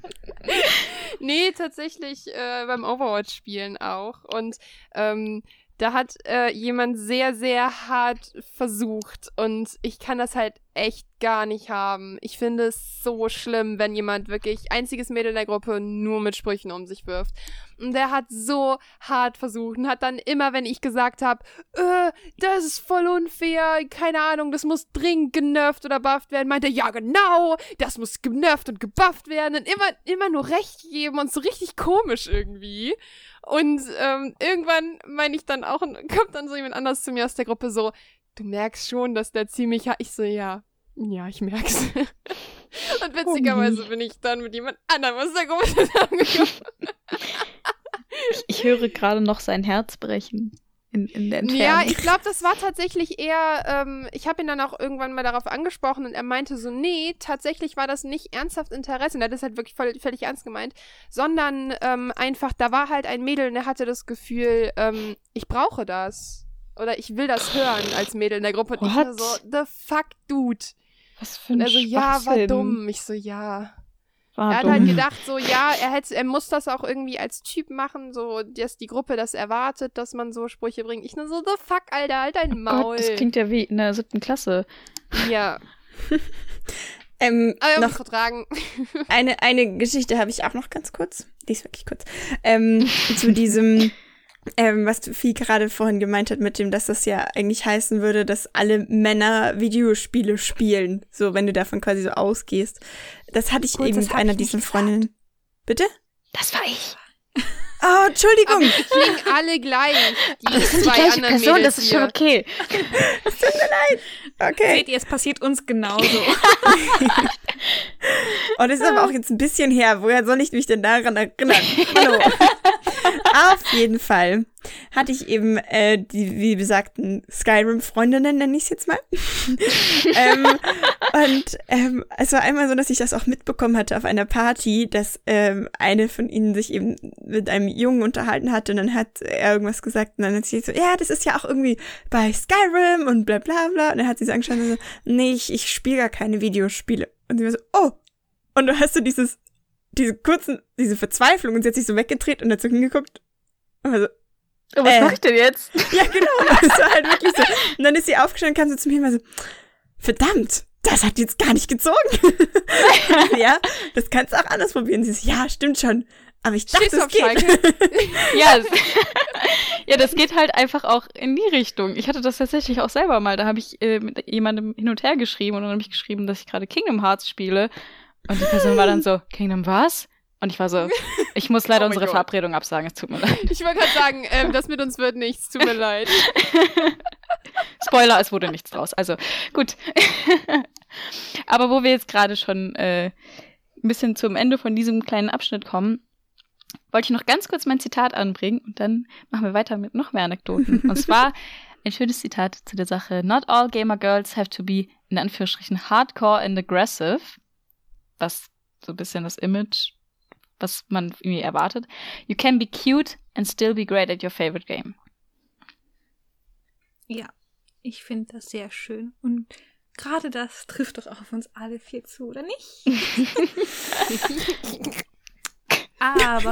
Nee, tatsächlich beim Overwatch-Spielen auch. Und Da hat jemand sehr, sehr hart versucht und ich kann das halt echt gar nicht haben. Ich finde es so schlimm, wenn jemand wirklich einziges Mädel in der Gruppe nur mit Sprüchen um sich wirft. Und der hat so hart versucht und hat dann immer, wenn ich gesagt habe, das ist voll unfair, keine Ahnung, das muss dringend genervt oder bufft werden, meinte, ja genau, das muss genervt und gebufft werden und immer nur recht geben und so richtig komisch irgendwie. Und irgendwann meine ich dann auch, kommt dann so jemand anders zu mir aus der Gruppe so, du merkst schon, dass der ziemlich ich so, ja, ich merk's. Und witzigerweise bin ich dann mit jemand anderem aus der Gruppe zusammengekommen. Ich höre gerade noch sein Herz brechen in der Entfernung. Ja, ich glaube, das war tatsächlich eher, ich habe ihn dann auch irgendwann mal darauf angesprochen und er meinte so, nee, tatsächlich war das nicht ernsthaft Interesse, und er hat das halt wirklich völlig ernst gemeint, sondern einfach, da war halt ein Mädel und er hatte das Gefühl, ich brauche das. Oder ich will das hören als Mädel in der Gruppe. Und ich war so, the fuck, dude. Was für ein Schwachsinn. Ja, war dumm. Ich so, ja. Er hat halt gedacht, so, ja, er muss das auch irgendwie als Typ machen, so, dass die Gruppe das erwartet, dass man so Sprüche bringt. Ich nur so, the fuck, Alter, halt dein Maul. Gott, das klingt ja wie in der 7. Klasse. Ja. noch vertragen. Eine Geschichte habe ich auch noch ganz kurz. Die ist wirklich kurz. Zu diesem, was Vieh gerade vorhin gemeint hat mit dem, dass das ja eigentlich heißen würde, dass alle Männer Videospiele spielen. So, wenn du davon quasi so ausgehst. Das hatte ich eben mit einer dieser Freundinnen. Bitte? Das war ich. Oh, Entschuldigung. Aber die klingen alle gleich. Das sind die gleiche Person, Mädels das ist schon okay. Es tut mir leid. Okay. Seht ihr, es passiert uns genauso. Oh, das ist aber auch jetzt ein bisschen her. Woher soll ich mich denn daran erinnern? Hallo. Auf jeden Fall hatte ich eben die, wie besagten, Skyrim-Freundinnen, nenne ich es jetzt mal. Es war einmal so, dass ich das auch mitbekommen hatte auf einer Party, dass eine von ihnen sich eben mit einem Jungen unterhalten hatte und dann hat er irgendwas gesagt und dann hat sie so, ja, das ist ja auch irgendwie bei Skyrim und bla bla bla. Und dann hat sie so angeschaut und so, nee, ich spiele gar keine Videospiele. Und sie war so, oh. Und du hast so diese Verzweiflung und sie hat sich so weggedreht und dazu hingeguckt. Und war so, was mach ich denn jetzt? Ja, genau. Das war halt wirklich so. Und dann ist sie aufgestanden und kam so zu mir und war so, verdammt, das hat jetzt gar nicht gezogen. Ja, das kannst du auch anders probieren. Sie so, ja, stimmt schon. Aber ich dachte, es geht. Ja, das geht halt einfach auch in die Richtung. Ich hatte das tatsächlich auch selber mal. Da habe ich mit jemandem hin und her geschrieben und dann habe ich geschrieben, dass ich gerade Kingdom Hearts spiele. Und die Person war dann so, Kingdom was? Und ich war so, ich muss leider unsere Verabredung absagen, es tut mir leid. Ich wollte gerade sagen, das mit uns wird nichts, tut mir leid. Spoiler, es wurde nichts draus. Also, gut. Aber wo wir jetzt gerade schon ein bisschen zum Ende von diesem kleinen Abschnitt kommen, wollte ich noch ganz kurz mein Zitat anbringen und dann machen wir weiter mit noch mehr Anekdoten. Und zwar ein schönes Zitat zu der Sache. Not all gamer girls have to be, in Anführungsstrichen, hardcore and aggressive. Was so ein bisschen das Image, was man irgendwie erwartet. You can be cute and still be great at your favorite game. Ja, ich finde das sehr schön. Und gerade das trifft doch auch auf uns alle viel zu, oder nicht? Aber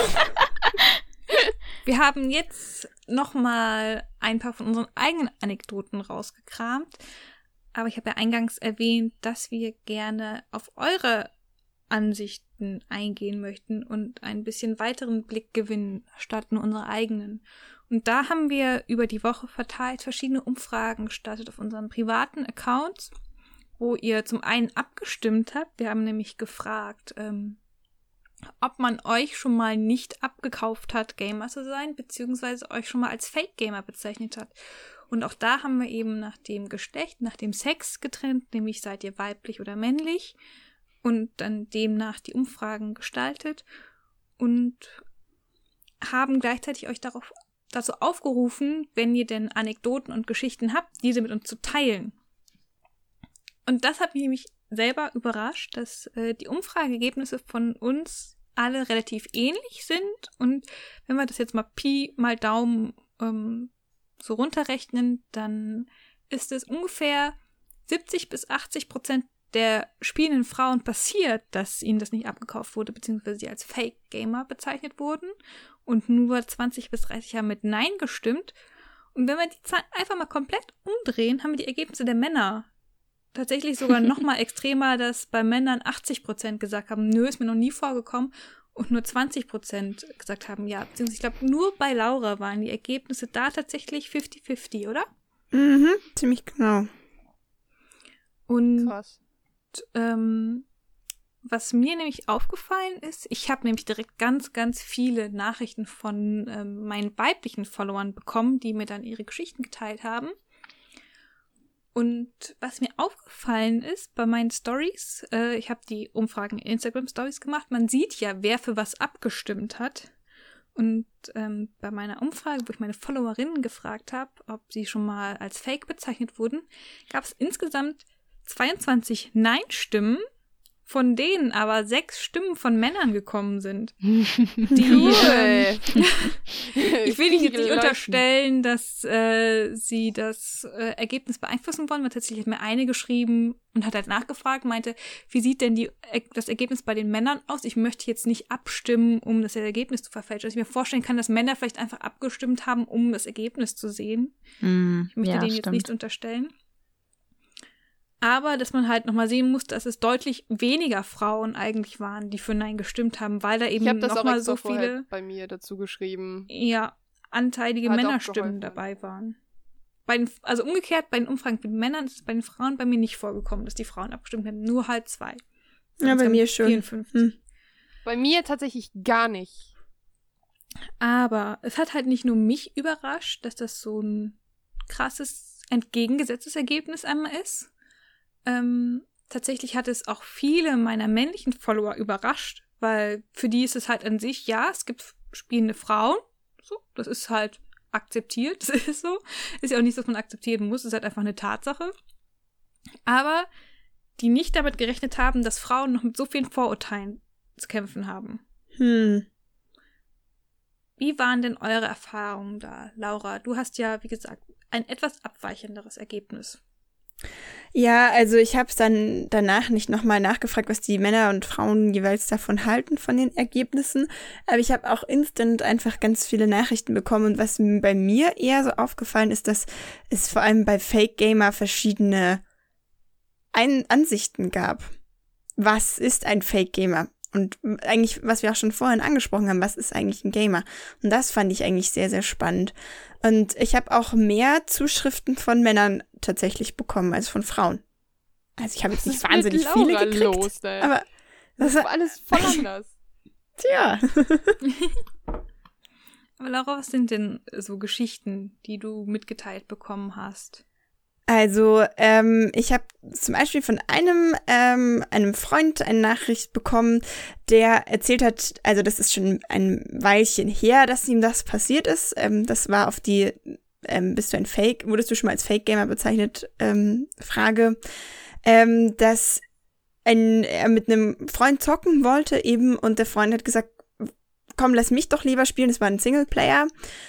wir haben jetzt noch mal ein paar von unseren eigenen Anekdoten rausgekramt. Aber ich habe ja eingangs erwähnt, dass wir gerne auf eure Ansichten eingehen möchten und ein bisschen weiteren Blick gewinnen, statt nur unsere eigenen. Und da haben wir über die Woche verteilt verschiedene Umfragen gestartet auf unseren privaten Accounts, wo ihr zum einen abgestimmt habt. Wir haben nämlich gefragt, ob man euch schon mal nicht abgekauft hat, Gamer zu sein, beziehungsweise euch schon mal als Fake-Gamer bezeichnet hat. Und auch da haben wir eben nach dem Geschlecht, nach dem Sex getrennt, nämlich seid ihr weiblich oder männlich, und dann demnach die Umfragen gestaltet und haben gleichzeitig euch dazu aufgerufen, wenn ihr denn Anekdoten und Geschichten habt, diese mit uns zu teilen. Und das hat mich nämlich selber überrascht, dass die Umfrageergebnisse von uns alle relativ ähnlich sind. Und wenn wir das jetzt mal Pi mal Daumen so runterrechnen, dann ist es ungefähr 70-80% der spielenden Frauen passiert, dass ihnen das nicht abgekauft wurde, beziehungsweise sie als Fake-Gamer bezeichnet wurden. Und nur 20 bis 30 haben mit Nein gestimmt. Und wenn wir die Zahlen einfach mal komplett umdrehen, haben wir die Ergebnisse der Männer. Tatsächlich sogar noch mal extremer, dass bei Männern 80% gesagt haben, nö, ist mir noch nie vorgekommen. Und nur 20% gesagt haben, ja. Beziehungsweise ich glaube, nur bei Laura waren die Ergebnisse da tatsächlich 50-50, oder? Mhm, ziemlich genau. Und Krass. was mir nämlich aufgefallen ist, ich habe nämlich direkt ganz, ganz viele Nachrichten von meinen weiblichen Followern bekommen, die mir dann ihre Geschichten geteilt haben. Und was mir aufgefallen ist bei meinen Stories, ich habe die Umfragen in Instagram-Stories gemacht, man sieht ja, wer für was abgestimmt hat. Und bei meiner Umfrage, wo ich meine Followerinnen gefragt habe, ob sie schon mal als Fake bezeichnet wurden, gab es insgesamt 22 Nein-Stimmen, von denen aber 6 Stimmen von Männern gekommen sind. Die, Cool. ich will Ihnen jetzt nicht unterstellen, dass sie das Ergebnis beeinflussen wollen, weil tatsächlich hat mir eine geschrieben und hat halt nachgefragt, meinte, wie sieht denn das Ergebnis bei den Männern aus? Ich möchte jetzt nicht abstimmen, um das Ergebnis zu verfälschen. Also ich mir vorstellen kann, dass Männer vielleicht einfach abgestimmt haben, um das Ergebnis zu sehen. Ich möchte denen jetzt nicht unterstellen. Aber dass man halt nochmal sehen muss, dass es deutlich weniger Frauen eigentlich waren, die für Nein gestimmt haben, weil da eben nochmal so viele bei mir dazu geschrieben. Ja, anteilige Männerstimmen dabei waren. Also umgekehrt, bei den Umfragen für die Männer ist es bei den Frauen bei mir nicht vorgekommen, dass die Frauen abgestimmt haben. Nur halt 2. Ja, bei mir schon. 54. Bei mir tatsächlich gar nicht. Aber es hat halt nicht nur mich überrascht, dass das so ein krasses, entgegengesetztes Ergebnis einmal ist. Tatsächlich hat es auch viele meiner männlichen Follower überrascht, weil für die ist es halt an sich, ja, es gibt spielende Frauen, so, das ist halt akzeptiert, das ist so. Ist ja auch nichts, was man akzeptieren muss, ist halt einfach eine Tatsache. Aber die nicht damit gerechnet haben, dass Frauen noch mit so vielen Vorurteilen zu kämpfen haben. Wie waren denn eure Erfahrungen da, Laura? Du hast ja, wie gesagt, ein etwas abweichenderes Ergebnis. Ja, also ich habe es dann danach nicht nochmal nachgefragt, was die Männer und Frauen jeweils davon halten, von den Ergebnissen. Aber ich habe auch instant einfach ganz viele Nachrichten bekommen. Und was bei mir eher so aufgefallen ist, dass es vor allem bei Fake Gamer verschiedene Ansichten gab. Was ist ein Fake Gamer? Und eigentlich, was wir auch schon vorhin angesprochen haben, was ist eigentlich ein Gamer? Und das fand ich eigentlich sehr, sehr spannend. Und ich habe auch mehr Zuschriften von Männern tatsächlich bekommen als von Frauen. Also ich habe jetzt nicht wahnsinnig viele gekriegt, aber das ist alles voll anders. Tja. Aber Laura, was sind denn so Geschichten, die du mitgeteilt bekommen hast? Also, ich habe zum Beispiel von einem Freund eine Nachricht bekommen, der erzählt hat, also das ist schon ein Weilchen her, dass ihm das passiert ist. Das war auf die, wurdest du schon mal als Fake-Gamer bezeichnet, Frage, dass er mit einem Freund zocken wollte eben und der Freund hat gesagt, komm, lass mich doch lieber spielen, das war ein Singleplayer,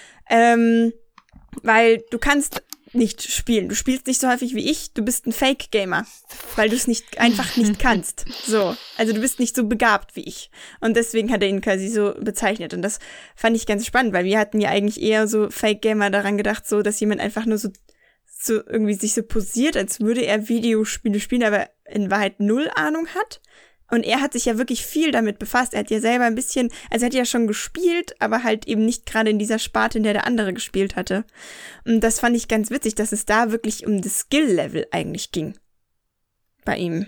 weil du kannst nicht spielen. Du spielst nicht so häufig wie ich, du bist ein Fake-Gamer, weil du es einfach nicht kannst. So, also du bist nicht so begabt wie ich. Und deswegen hat er ihn quasi so bezeichnet. Und das fand ich ganz spannend, weil wir hatten ja eigentlich eher so Fake-Gamer daran gedacht, so, dass jemand einfach nur so irgendwie sich so posiert, als würde er Videospiele spielen, aber in Wahrheit null Ahnung hat. Und er hat sich ja wirklich viel damit befasst. Er hat ja selber ein bisschen, also er hat ja schon gespielt, aber halt eben nicht gerade in dieser Sparte, in der andere gespielt hatte. Und das fand ich ganz witzig, dass es da wirklich um das Skill-Level eigentlich ging. Bei ihm.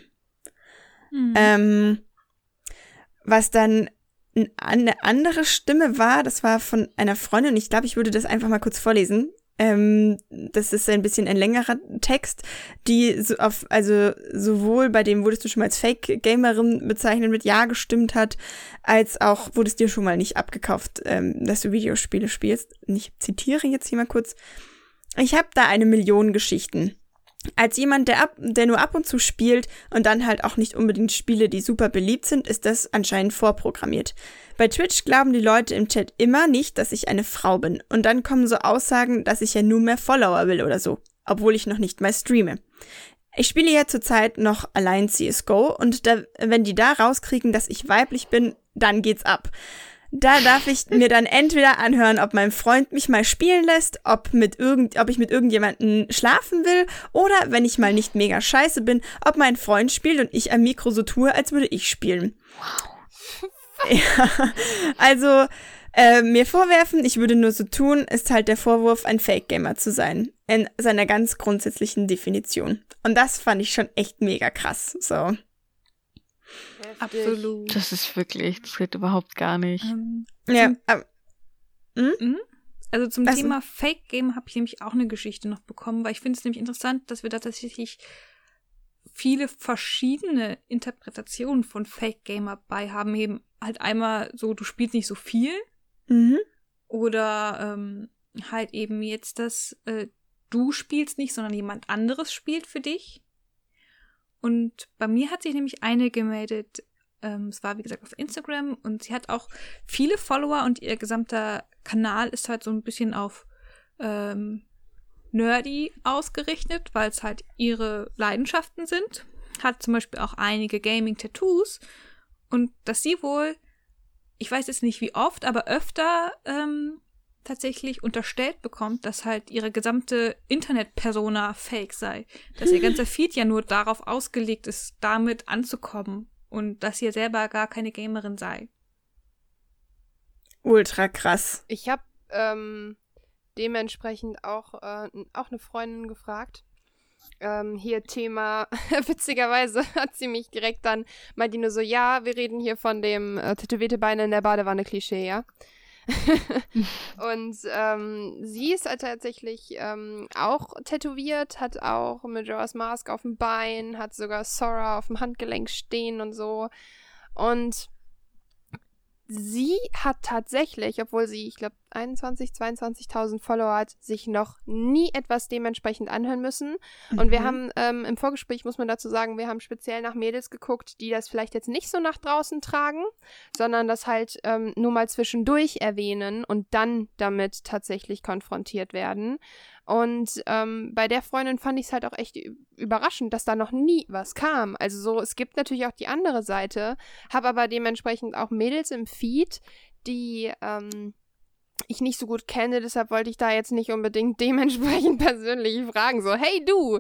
Was dann eine andere Stimme war, das war von einer Freundin. Ich glaube, ich würde das einfach mal kurz vorlesen. Das ist ein bisschen ein längerer Text, die sowohl bei dem wurdest du schon mal als Fake-Gamerin bezeichnet mit Ja gestimmt hat, als auch wurdest dir schon mal nicht abgekauft, dass du Videospiele spielst. Und ich zitiere jetzt hier mal kurz. Ich habe da 1 Million Geschichten. Als jemand, der nur ab und zu spielt und dann halt auch nicht unbedingt Spiele, die super beliebt sind, ist das anscheinend vorprogrammiert. Bei Twitch glauben die Leute im Chat immer nicht, dass ich eine Frau bin. Und dann kommen so Aussagen, dass ich ja nur mehr Follower will oder so, obwohl ich noch nicht mal streame. Ich spiele ja zurzeit noch allein CSGO und wenn die da rauskriegen, dass ich weiblich bin, dann geht's ab. Da darf ich mir dann entweder anhören, ob mein Freund mich mal spielen lässt, ob ich mit irgendjemandem schlafen will oder, wenn ich mal nicht mega scheiße bin, ob mein Freund spielt und ich am Mikro so tue, als würde ich spielen. Wow. Ja, also mir vorwerfen, ich würde nur so tun, ist halt der Vorwurf, ein Fake-Gamer zu sein. In seiner ganz grundsätzlichen Definition. Und das fand ich schon echt mega krass. So. Absolut. Das ist wirklich, das geht überhaupt gar nicht. Also zum Thema Fake-Game habe ich nämlich auch eine Geschichte noch bekommen, weil ich finde es nämlich interessant, dass wir da tatsächlich viele verschiedene Interpretationen von Fake-Gamer bei haben. Eben halt einmal so, du spielst nicht so viel. Oder halt eben jetzt das, du spielst nicht, sondern jemand anderes spielt für dich. Und bei mir hat sich nämlich eine gemeldet, es war wie gesagt auf Instagram und sie hat auch viele Follower und ihr gesamter Kanal ist halt so ein bisschen auf nerdy ausgerichtet, weil es halt ihre Leidenschaften sind. Hat zum Beispiel auch einige Gaming-Tattoos und dass sie wohl, ich weiß jetzt nicht wie oft, aber öfter tatsächlich unterstellt bekommt, dass halt ihre gesamte Internet-Persona fake sei. Dass ihr ganzer Feed ja nur darauf ausgelegt ist, damit anzukommen und dass sie selber gar keine Gamerin sei. Ultra krass. Ich habe dementsprechend auch eine Freundin gefragt. Hier Thema, witzigerweise hat sie mich direkt dann, meint die nur so, ja, wir reden hier von dem tätowierte Beine in der Badewanne Klischee, ja. Und sie ist halt tatsächlich auch tätowiert, hat auch Majora's Mask auf dem Bein, hat sogar Sora auf dem Handgelenk stehen und so. Und sie hat tatsächlich, obwohl sie, ich glaube, 22.000 Follower hat, sich noch nie etwas dementsprechend anhören müssen. Und wir haben im Vorgespräch, muss man dazu sagen, wir haben speziell nach Mädels geguckt, die das vielleicht jetzt nicht so nach draußen tragen, sondern das halt nur mal zwischendurch erwähnen und dann damit tatsächlich konfrontiert werden. Und bei der Freundin fand ich es halt auch echt überraschend, dass da noch nie was kam. Also so, es gibt natürlich auch die andere Seite, habe aber dementsprechend auch Mädels im Feed, die ich nicht so gut kenne, deshalb wollte ich da jetzt nicht unbedingt dementsprechend persönlich fragen, so, hey du,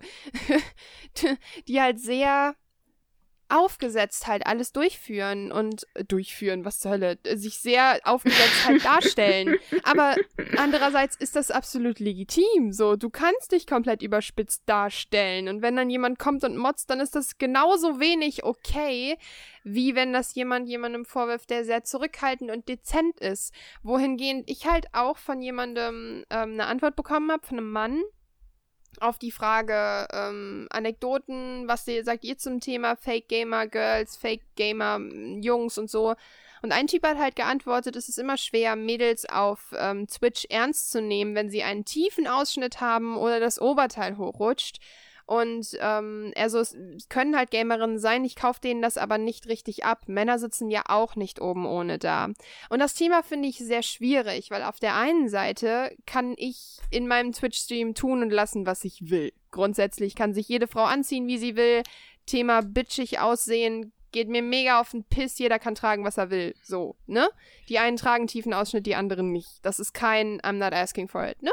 die halt sehr aufgesetzt halt alles durchführen, was zur Hölle, sich sehr aufgesetzt halt darstellen. Aber andererseits ist das absolut legitim, so, du kannst dich komplett überspitzt darstellen und wenn dann jemand kommt und motzt, dann ist das genauso wenig okay, wie wenn das jemandem vorwirft, der sehr zurückhaltend und dezent ist. Wohingehend ich halt auch von jemandem eine Antwort bekommen habe, von einem Mann, auf die Frage, Anekdoten, was sagt ihr zum Thema Fake Gamer Girls, Fake Gamer Jungs und so. Und ein Typ hat halt geantwortet, es ist immer schwer, Mädels auf Twitch ernst zu nehmen, wenn sie einen tiefen Ausschnitt haben oder das Oberteil hochrutscht. Und es können halt Gamerinnen sein, ich kaufe denen das aber nicht richtig ab. Männer sitzen ja auch nicht oben ohne da. Und das Thema finde ich sehr schwierig, weil auf der einen Seite kann ich in meinem Twitch-Stream tun und lassen, was ich will. Grundsätzlich kann sich jede Frau anziehen, wie sie will. Thema bitchig aussehen geht mir mega auf den Piss. Jeder kann tragen, was er will. So, ne? Die einen tragen tiefen Ausschnitt, die anderen nicht. Das ist kein I'm not asking for it, ne?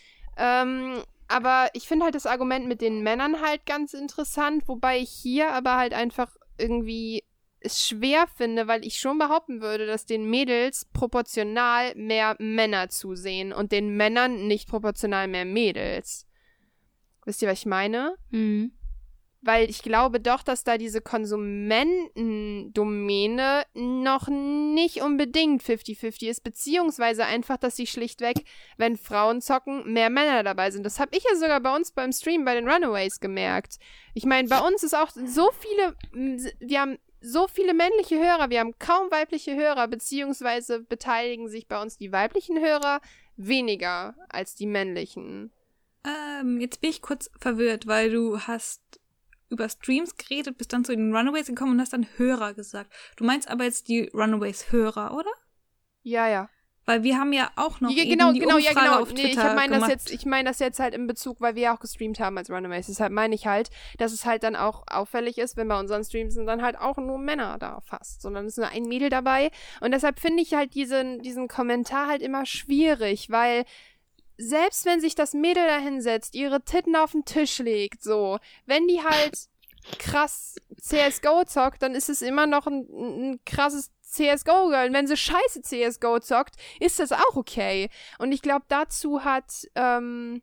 Aber ich finde halt das Argument mit den Männern halt ganz interessant, wobei ich hier aber halt einfach irgendwie es schwer finde, weil ich schon behaupten würde, dass den Mädels proportional mehr Männer zusehen und den Männern nicht proportional mehr Mädels. Wisst ihr, was ich meine? Mhm. Weil ich glaube doch, dass da diese Konsumentendomäne noch nicht unbedingt 50-50 ist, beziehungsweise einfach, dass sie schlichtweg, wenn Frauen zocken, mehr Männer dabei sind. Das habe ich ja sogar bei uns beim Stream bei den Runaways gemerkt. Ich meine, bei uns ist auch wir haben so viele männliche Hörer, wir haben kaum weibliche Hörer, beziehungsweise beteiligen sich bei uns die weiblichen Hörer weniger als die männlichen. Jetzt bin ich kurz verwirrt, weil du hast über Streams geredet, bist dann zu den Runaways gekommen und hast dann Hörer gesagt. Du meinst aber jetzt die Runaways-Hörer, oder? Ja, ja. Weil wir haben ja auch noch die Umfrage auf Twitter gemacht. Ich meine das jetzt halt in Bezug, weil wir ja auch gestreamt haben als Runaways. Deshalb meine ich halt, dass es halt dann auch auffällig ist, wenn bei unseren Streams sind dann halt auch nur Männer da fast, sondern es ist nur ein Mädel dabei. Und deshalb finde ich halt diesen Kommentar halt immer schwierig, weil selbst wenn sich das Mädel da hinsetzt, ihre Titten auf den Tisch legt, so, wenn die halt krass CSGO zockt, dann ist es immer noch ein krasses CSGO-Girl. Und wenn sie scheiße CSGO zockt, ist das auch okay. Und ich glaube, dazu haben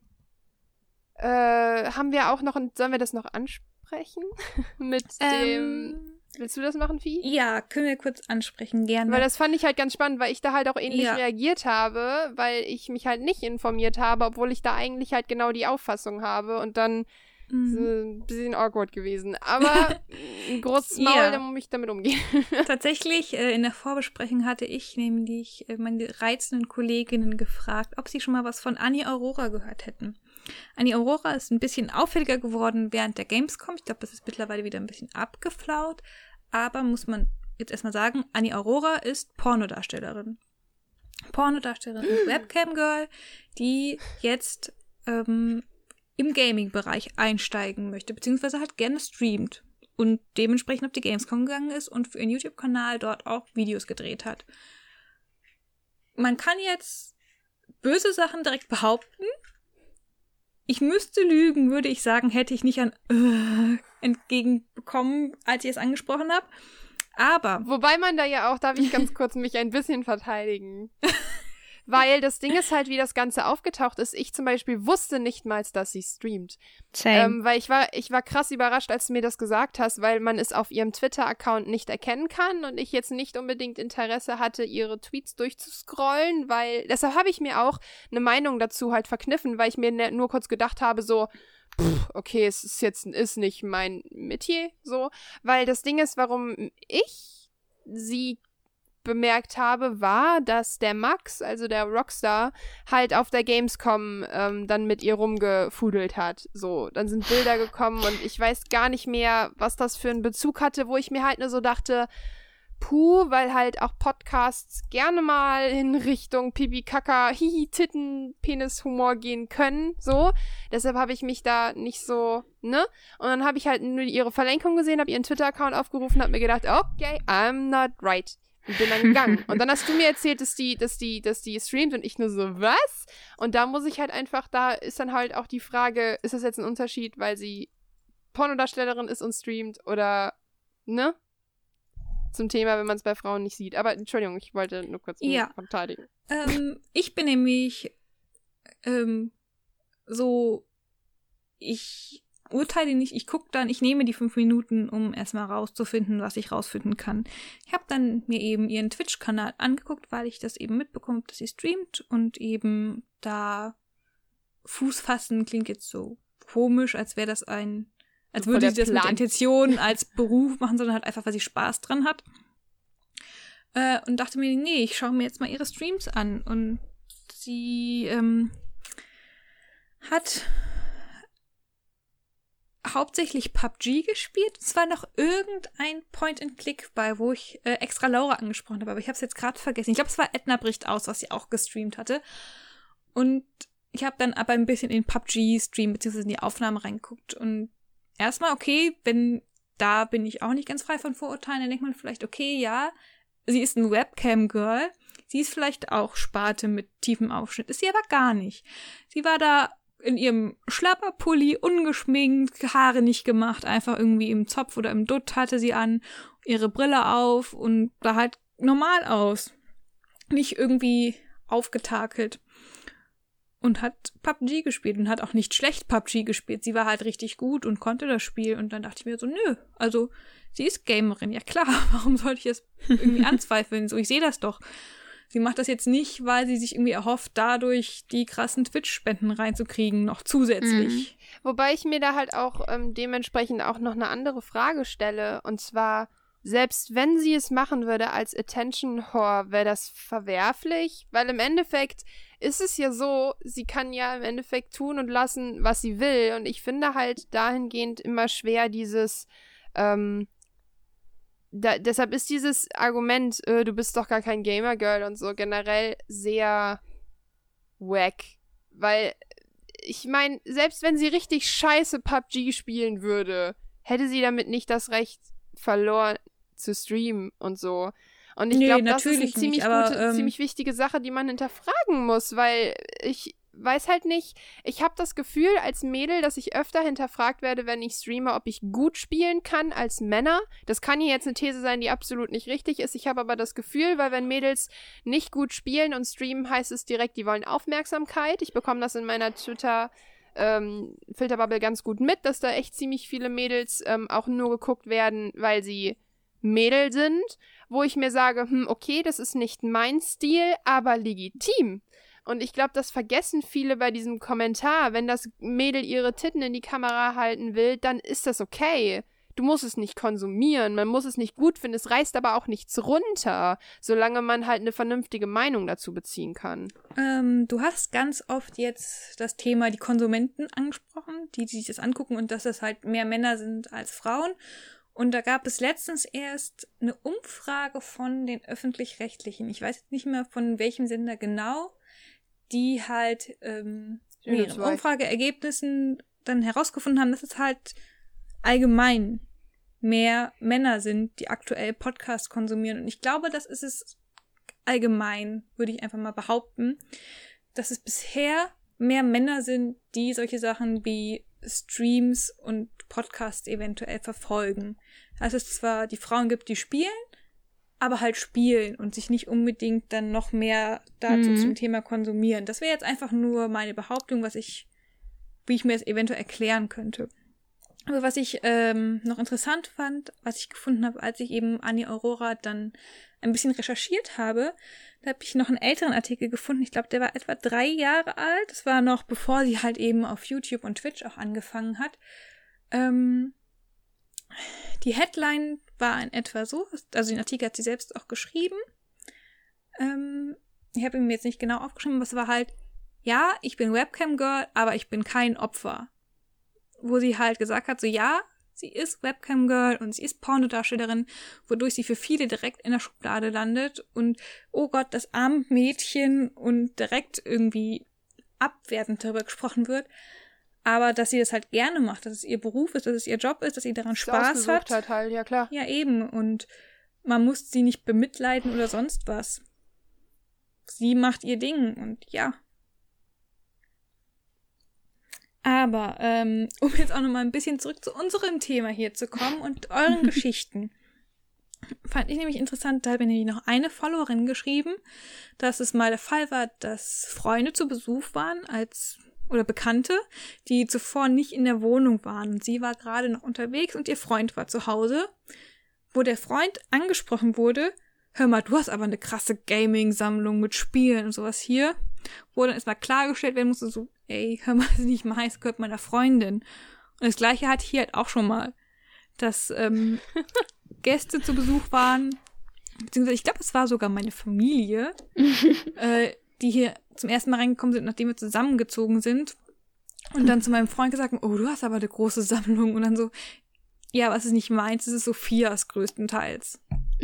wir auch noch, sollen wir das noch ansprechen? Mit dem, willst du das machen, Vieh? Ja, können wir kurz ansprechen, gerne. Weil das fand ich halt ganz spannend, weil ich da halt auch ähnlich reagiert habe, weil ich mich halt nicht informiert habe, obwohl ich da eigentlich halt genau die Auffassung habe und dann ein bisschen awkward gewesen. Aber ein großes Maul, da muss ich damit umgehen. Tatsächlich, in der Vorbesprechung hatte ich nämlich meine reizenden Kolleginnen gefragt, ob sie schon mal was von Annie Aurora gehört hätten. Annie Aurora ist ein bisschen auffälliger geworden während der Gamescom. Ich glaube, das ist mittlerweile wieder ein bisschen abgeflaut. Aber muss man jetzt erstmal sagen, Annie Aurora ist Pornodarstellerin. Pornodarstellerin und Webcam-Girl, die jetzt im Gaming-Bereich einsteigen möchte, beziehungsweise halt gerne streamt und dementsprechend auf die Gamescom gegangen ist und für ihren YouTube-Kanal dort auch Videos gedreht hat. Man kann jetzt böse Sachen direkt behaupten. Ich müsste lügen, würde ich sagen, hätte ich nicht an entgegenbekommen, als ich es angesprochen habe. Aber wobei man da ja auch, darf ich ganz kurz mich ein bisschen verteidigen. Weil das Ding ist halt, wie das Ganze aufgetaucht ist. Ich zum Beispiel wusste nicht mal, dass sie streamt. Weil ich war krass überrascht, als du mir das gesagt hast, weil man es auf ihrem Twitter-Account nicht erkennen kann und ich jetzt nicht unbedingt Interesse hatte, ihre Tweets durchzuscrollen, weil, deshalb habe ich mir auch eine Meinung dazu halt verkniffen, weil ich mir nur kurz gedacht habe, so, okay, es ist nicht mein Metier, so. Weil das Ding ist, warum ich sie bemerkt habe, war, dass der Max, also der Rockstar, halt auf der Gamescom dann mit ihr rumgefudelt hat. So, dann sind Bilder gekommen und ich weiß gar nicht mehr, was das für einen Bezug hatte, wo ich mir halt nur so dachte, weil halt auch Podcasts gerne mal in Richtung Pipi, Kaka, Hihi, Titten, Penis-Humor gehen können, so. Deshalb habe ich mich da nicht so, ne? Und dann habe ich halt nur ihre Verlinkung gesehen, habe ihren Twitter-Account aufgerufen, habe mir gedacht, okay, I'm not right. Und bin dann gegangen. Und dann hast du mir erzählt, dass die streamt und ich nur so, was? Und da muss ich halt einfach, da ist dann halt auch die Frage, ist das jetzt ein Unterschied, weil sie Pornodarstellerin ist und streamt oder, ne? Zum Thema, wenn man es bei Frauen nicht sieht. Aber, Entschuldigung, ich wollte nur kurz verteidigen. Ich bin nämlich ich urteile nicht, ich nehme die 5 Minuten, um erstmal rauszufinden, was ich rausfinden kann. Ich habe dann mir eben ihren Twitch-Kanal angeguckt, weil ich das eben mitbekomme, dass sie streamt und eben da Fuß fassen klingt jetzt so komisch, als wäre das als würde sie das mit Intention als Beruf machen, sondern halt einfach, weil sie Spaß dran hat. Und dachte mir, nee, ich schaue mir jetzt mal ihre Streams an. Und sie hat hauptsächlich PUBG gespielt. Es war noch irgendein Point-and-Click bei, wo ich extra Laura angesprochen habe, aber ich habe es jetzt gerade vergessen. Ich glaube, es war Edna bricht aus, was sie auch gestreamt hatte. Und ich habe dann aber ein bisschen in PUBG-Stream beziehungsweise in die Aufnahme reingeguckt. Und erstmal, okay, da bin ich auch nicht ganz frei von Vorurteilen, dann denkt man vielleicht, okay, ja, sie ist ein Webcam-Girl. Sie ist vielleicht auch Sparte mit tiefem Aufschnitt. Ist sie aber gar nicht. Sie war da in ihrem Schlapperpulli, ungeschminkt, Haare nicht gemacht, einfach irgendwie im Zopf oder im Dutt hatte sie an, ihre Brille auf und sah halt normal aus. Nicht irgendwie aufgetakelt. Und hat PUBG gespielt und hat auch nicht schlecht PUBG gespielt. Sie war halt richtig gut und konnte das Spiel. Und dann dachte ich mir so, nö, also sie ist Gamerin. Ja klar, warum sollte ich es irgendwie anzweifeln? So, ich sehe das doch. Sie macht das jetzt nicht, weil sie sich irgendwie erhofft, dadurch die krassen Twitch-Spenden reinzukriegen, noch zusätzlich. Wobei ich mir da halt auch dementsprechend auch noch eine andere Frage stelle. Und zwar, selbst wenn sie es machen würde als Attention-Whore, wäre das verwerflich? Weil im Endeffekt ist es ja so, sie kann ja im Endeffekt tun und lassen, was sie will. Und ich finde halt dahingehend immer schwer deshalb ist dieses Argument, du bist doch gar kein Gamer-Girl und so generell sehr wack. Weil, ich meine, selbst wenn sie richtig scheiße PUBG spielen würde, hätte sie damit nicht das Recht verloren zu streamen und so. Und ich glaube, das ist eine ziemlich wichtige Sache, die man hinterfragen muss, weil ich weiß halt nicht, ich habe das Gefühl als Mädel, dass ich öfter hinterfragt werde, wenn ich streame, ob ich gut spielen kann als Männer. Das kann hier jetzt eine These sein, die absolut nicht richtig ist. Ich habe aber das Gefühl, weil wenn Mädels nicht gut spielen und streamen, heißt es direkt, die wollen Aufmerksamkeit. Ich bekomme das in meiner Twitter-Filterbubble ganz gut mit, dass da echt ziemlich viele Mädels auch nur geguckt werden, weil sie Mädel sind, wo ich mir sage, okay, das ist nicht mein Stil, aber legitim. Und ich glaube, das vergessen viele bei diesem Kommentar. Wenn das Mädel ihre Titten in die Kamera halten will, dann ist das okay. Du musst es nicht konsumieren, man muss es nicht gut finden, es reißt aber auch nichts runter, solange man halt eine vernünftige Meinung dazu beziehen kann. Du hast ganz oft jetzt das Thema die Konsumenten angesprochen, die sich das angucken und dass es halt mehr Männer sind als Frauen. Und da gab es letztens erst eine Umfrage von den Öffentlich-Rechtlichen. Ich weiß jetzt nicht mehr von welchem Sender genau, die halt in ihren Umfrageergebnissen dann herausgefunden haben, dass es halt allgemein mehr Männer sind, die aktuell Podcasts konsumieren. Und ich glaube, das ist es allgemein, würde ich einfach mal behaupten, dass es bisher mehr Männer sind, die solche Sachen wie Streams und Podcasts eventuell verfolgen. Also es zwar die Frauen gibt, die spielen, aber halt spielen und sich nicht unbedingt dann noch mehr dazu zum Thema konsumieren. Das wäre jetzt einfach nur meine Behauptung, wie ich mir das eventuell erklären könnte. Aber was ich noch interessant fand, was ich gefunden habe, als ich eben Annie Aurora dann ein bisschen recherchiert habe, da habe ich noch einen älteren Artikel gefunden. Ich glaube, der war etwa 3 Jahre alt. Das war noch, bevor sie halt eben auf YouTube und Twitch auch angefangen hat. Die Headline war in etwa so, also den Artikel hat sie selbst auch geschrieben. Ich habe ihn mir jetzt nicht genau aufgeschrieben, aber es war halt, ja, ich bin Webcam-Girl, aber ich bin kein Opfer. Wo sie halt gesagt hat, so ja, sie ist Webcam-Girl und sie ist Pornodarstellerin, wodurch sie für viele direkt in der Schublade landet und, oh Gott, das arme Mädchen und direkt irgendwie abwertend darüber gesprochen wird. Aber dass sie das halt gerne macht, dass es ihr Beruf ist, dass es ihr Job ist, dass sie daran Spaß hat. Halt, ja klar. Ja, eben. Und man muss sie nicht bemitleiden oder sonst was. Sie macht ihr Ding und ja. Aber, um jetzt auch nochmal ein bisschen zurück zu unserem Thema hier zu kommen und euren Geschichten. Fand ich nämlich interessant, da habe ich nämlich noch eine Followerin geschrieben, dass es mal der Fall war, dass Freunde zu Besuch waren oder Bekannte, die zuvor nicht in der Wohnung waren. Und sie war gerade noch unterwegs und ihr Freund war zu Hause, wo der Freund angesprochen wurde, hör mal, du hast aber eine krasse Gaming-Sammlung mit Spielen und sowas hier. Wo dann erstmal klargestellt werden musste, so, ey, hör mal, das ist nicht meins, gehört meiner Freundin. Und das Gleiche hatte ich hier halt auch schon mal, dass Gäste zu Besuch waren, beziehungsweise ich glaube, es war sogar meine Familie, die hier zum ersten Mal reingekommen sind, nachdem wir zusammengezogen sind. Und dann zu meinem Freund gesagt haben, oh, du hast aber eine große Sammlung. Und dann so, ja, aber es ist nicht meins, es ist Sophias größtenteils.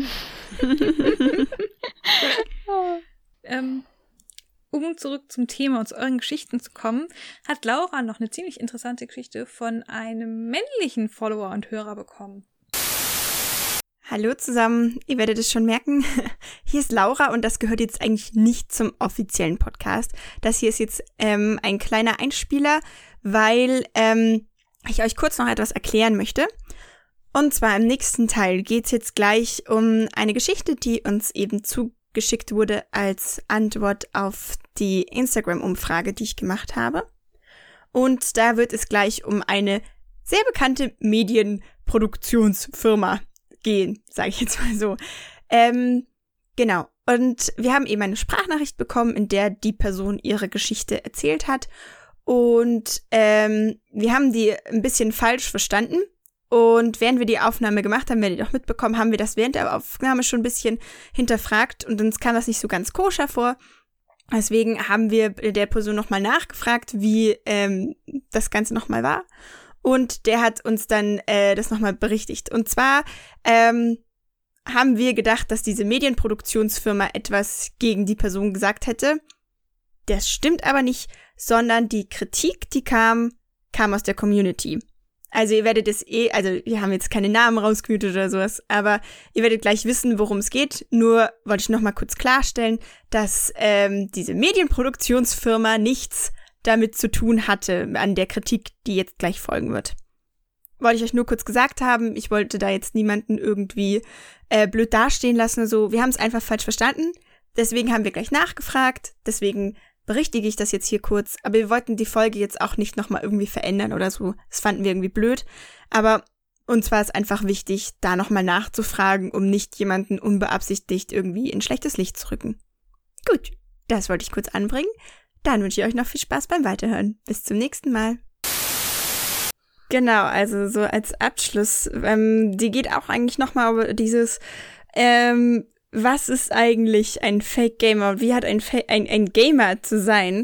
Um zurück zum Thema und zu euren Geschichten zu kommen, hat Laura noch eine ziemlich interessante Geschichte von einem männlichen Follower und Hörer bekommen. Hallo zusammen, ihr werdet es schon merken, hier ist Laura und das gehört jetzt eigentlich nicht zum offiziellen Podcast. Das hier ist jetzt ein kleiner Einspieler, weil ich euch kurz noch etwas erklären möchte. Und zwar im nächsten Teil geht es jetzt gleich um eine Geschichte, die uns eben zugeschickt wurde als Antwort auf die Instagram-Umfrage, die ich gemacht habe. Und da wird es gleich um eine sehr bekannte Medienproduktionsfirma gehen, sage ich jetzt mal so. Genau. Und wir haben eben eine Sprachnachricht bekommen, in der die Person ihre Geschichte erzählt hat. Und wir haben die ein bisschen falsch verstanden. Und während wir die Aufnahme gemacht haben, werdet ihr auch mitbekommen, haben wir das während der Aufnahme schon ein bisschen hinterfragt. Und uns kam das nicht so ganz koscher vor. Deswegen haben wir der Person nochmal nachgefragt, wie das Ganze nochmal war. Und der hat uns dann das nochmal berichtigt. Und zwar haben wir gedacht, dass diese Medienproduktionsfirma etwas gegen die Person gesagt hätte. Das stimmt aber nicht, sondern die Kritik, die kam aus der Community. Also ihr werdet es also wir haben jetzt keine Namen rausgehütet oder sowas, aber ihr werdet gleich wissen, worum es geht. Nur wollte ich noch mal kurz klarstellen, dass diese Medienproduktionsfirma nichts damit zu tun hatte, an der Kritik, die jetzt gleich folgen wird. Wollte ich euch nur kurz gesagt haben, ich wollte da jetzt niemanden irgendwie blöd dastehen lassen. Also wir haben es einfach falsch verstanden, deswegen haben wir gleich nachgefragt, deswegen berichtige ich das jetzt hier kurz, aber wir wollten die Folge jetzt auch nicht nochmal irgendwie verändern oder so. Das fanden wir irgendwie blöd, aber uns war es einfach wichtig, da nochmal nachzufragen, um nicht jemanden unbeabsichtigt irgendwie in schlechtes Licht zu rücken. Gut, das wollte ich kurz anbringen. Dann wünsche ich euch noch viel Spaß beim Weiterhören. Bis zum nächsten Mal. Genau, also so als Abschluss, die geht auch eigentlich nochmal über dieses, was ist eigentlich ein Fake-Gamer? Wie hat ein Gamer zu sein?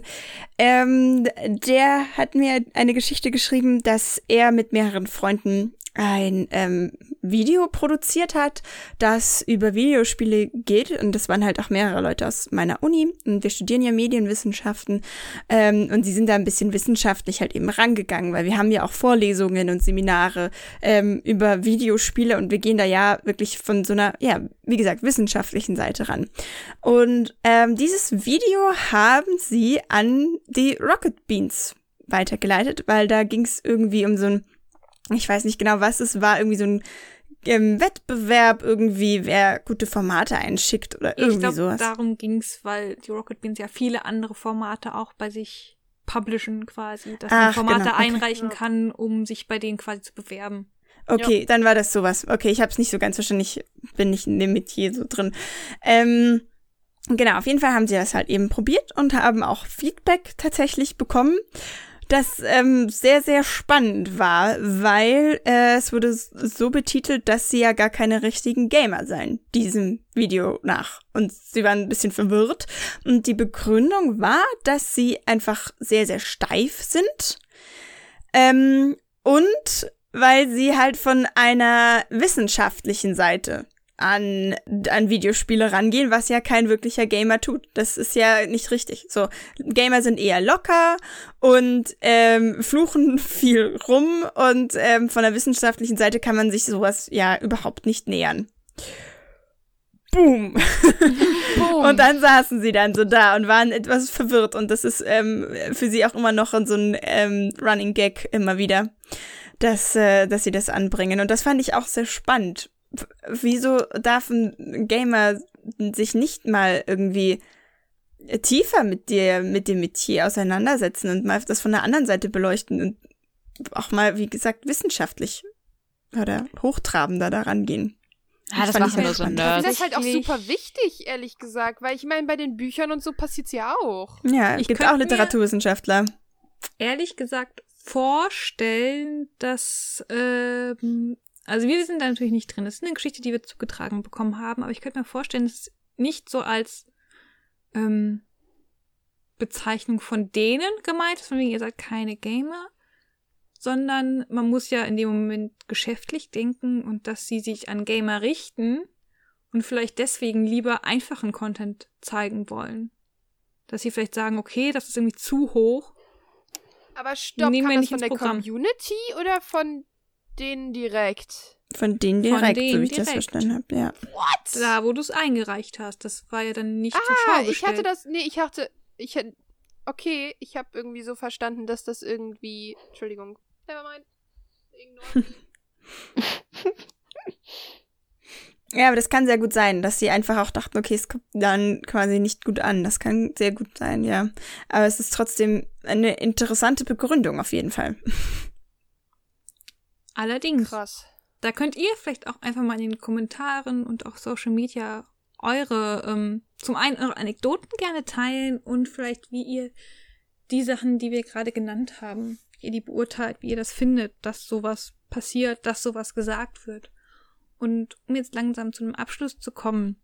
Der hat mir eine Geschichte geschrieben, dass er mit mehreren Freunden ein Video produziert hat, das über Videospiele geht. Und das waren halt auch mehrere Leute aus meiner Uni. Und wir studieren ja Medienwissenschaften. Und sie sind da ein bisschen wissenschaftlich halt eben rangegangen, weil wir haben ja auch Vorlesungen und Seminare über Videospiele. Und wir gehen da ja wirklich von so einer, ja, wie gesagt, wissenschaftlichen Seite ran. Und dieses Video haben sie an die Rocket Beans weitergeleitet, weil da ging es irgendwie um so ein, ich weiß nicht genau, was es war, irgendwie so ein Wettbewerb irgendwie, wer gute Formate einschickt oder irgendwie sowas. Darum ging's, weil die Rocket Beans ja viele andere Formate auch bei sich publishen quasi, dass man Formate einreichen kann, um sich bei denen quasi zu bewerben. Okay, dann war das sowas. Okay, ich habe es nicht so ganz verstanden, ich bin nicht in dem Metier so drin. Genau, auf jeden Fall haben sie das halt eben probiert und haben auch Feedback tatsächlich bekommen, das sehr, sehr spannend war, weil es wurde so betitelt, dass sie ja gar keine richtigen Gamer seien, diesem Video nach. Und sie waren ein bisschen verwirrt. Und die Begründung war, dass sie einfach sehr, sehr steif sind. Und weil sie halt von einer wissenschaftlichen Seite an Videospiele rangehen, was ja kein wirklicher Gamer tut. Das ist ja nicht richtig. So, Gamer sind eher locker und fluchen viel rum und von der wissenschaftlichen Seite kann man sich sowas ja überhaupt nicht nähern. Boom. Boom. Und dann saßen sie dann so da und waren etwas verwirrt und das ist für sie auch immer noch so ein Running Gag immer wieder, dass sie das anbringen. Und das fand ich auch sehr spannend. Wieso darf ein Gamer sich nicht mal irgendwie tiefer mit dem Metier auseinandersetzen und mal das von der anderen Seite beleuchten und auch mal, wie gesagt, wissenschaftlich oder hochtrabender da rangehen? Ja, das machen nur so Nerds. Das ist halt auch super wichtig, ehrlich gesagt, weil ich meine, bei den Büchern und so passiert's ja auch. Ja, es gibt auch Literaturwissenschaftler. Ehrlich gesagt vorstellen, dass also wir sind da natürlich nicht drin. Das ist eine Geschichte, die wir zugetragen bekommen haben, aber ich könnte mir vorstellen, dass es nicht so als Bezeichnung von denen gemeint ist, von wegen ihr seid keine Gamer, sondern man muss ja in dem Moment geschäftlich denken und dass sie sich an Gamer richten und vielleicht deswegen lieber einfachen Content zeigen wollen. Dass sie vielleicht sagen, okay, das ist irgendwie zu hoch. Aber stopp, kam das von der Community oder von denen direkt? Von denen direkt, so wie ich das verstanden habe, ja. What? Da, wo du es eingereicht hast. Das war ja dann nicht zur Schau gestellt. Ich habe irgendwie so verstanden, dass das irgendwie, Entschuldigung, nevermind. Ignore me. Ja, aber das kann sehr gut sein, dass sie einfach auch dachten, okay, es kommt dann quasi nicht gut an. Das kann sehr gut sein, ja. Aber es ist trotzdem eine interessante Begründung auf jeden Fall. Allerdings. Krass. Da könnt ihr vielleicht auch einfach mal in den Kommentaren und auch Social Media eure, zum einen eure Anekdoten gerne teilen und vielleicht wie ihr die Sachen, die wir gerade genannt haben, wie ihr die beurteilt, wie ihr das findet, dass sowas passiert, dass sowas gesagt wird. Und um jetzt langsam zu einem Abschluss zu kommen,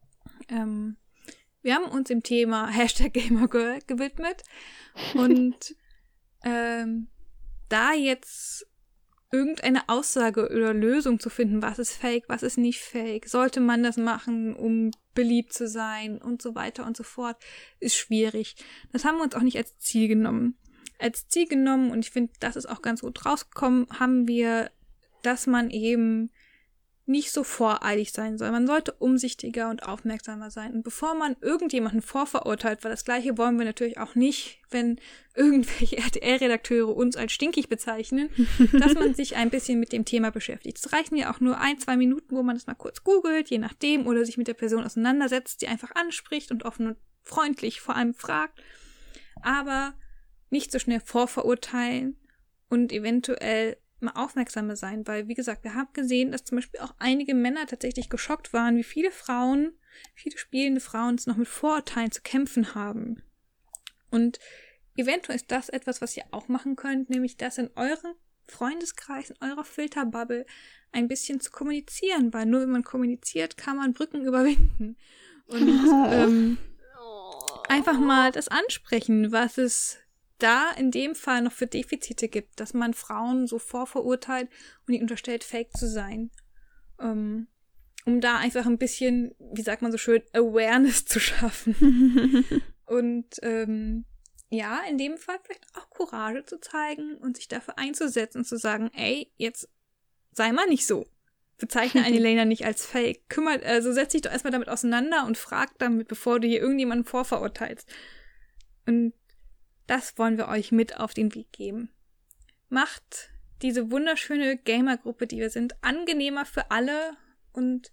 wir haben uns dem Thema #GamerGirl gewidmet und da jetzt irgendeine Aussage oder Lösung zu finden, was ist fake, was ist nicht fake, sollte man das machen, um beliebt zu sein und so weiter und so fort, ist schwierig. Das haben wir uns auch nicht als Ziel genommen. Und ich finde, das ist auch ganz gut rausgekommen, haben wir, dass man eben nicht so voreilig sein soll. Man sollte umsichtiger und aufmerksamer sein. Und bevor man irgendjemanden vorverurteilt, weil das Gleiche wollen wir natürlich auch nicht, wenn irgendwelche RTL-Redakteure uns als stinkig bezeichnen, dass man sich ein bisschen mit dem Thema beschäftigt. Es reichen ja auch nur 1-2 Minuten, wo man das mal kurz googelt, je nachdem, oder sich mit der Person auseinandersetzt, die einfach anspricht und offen und freundlich vor allem fragt. Aber nicht so schnell vorverurteilen und eventuell mal aufmerksamer sein, weil, wie gesagt, wir haben gesehen, dass zum Beispiel auch einige Männer tatsächlich geschockt waren, wie viele spielende Frauen es noch mit Vorurteilen zu kämpfen haben. Und eventuell ist das etwas, was ihr auch machen könnt, nämlich das in eurem Freundeskreis, in eurer Filterbubble ein bisschen zu kommunizieren, weil nur wenn man kommuniziert, kann man Brücken überwinden. Und einfach mal das ansprechen, was es da in dem Fall noch für Defizite gibt, dass man Frauen so vorverurteilt und ihnen unterstellt, fake zu sein. Um da einfach ein bisschen, wie sagt man so schön, Awareness zu schaffen. Und ja, in dem Fall vielleicht auch Courage zu zeigen und sich dafür einzusetzen und zu sagen, ey, jetzt sei mal nicht so. Bezeichne eine Elena nicht als fake. Setz dich doch erstmal damit auseinander und frag damit, bevor du hier irgendjemanden vorverurteilst. Und das wollen wir euch mit auf den Weg geben. Macht diese wunderschöne Gamer-Gruppe, die wir sind, angenehmer für alle und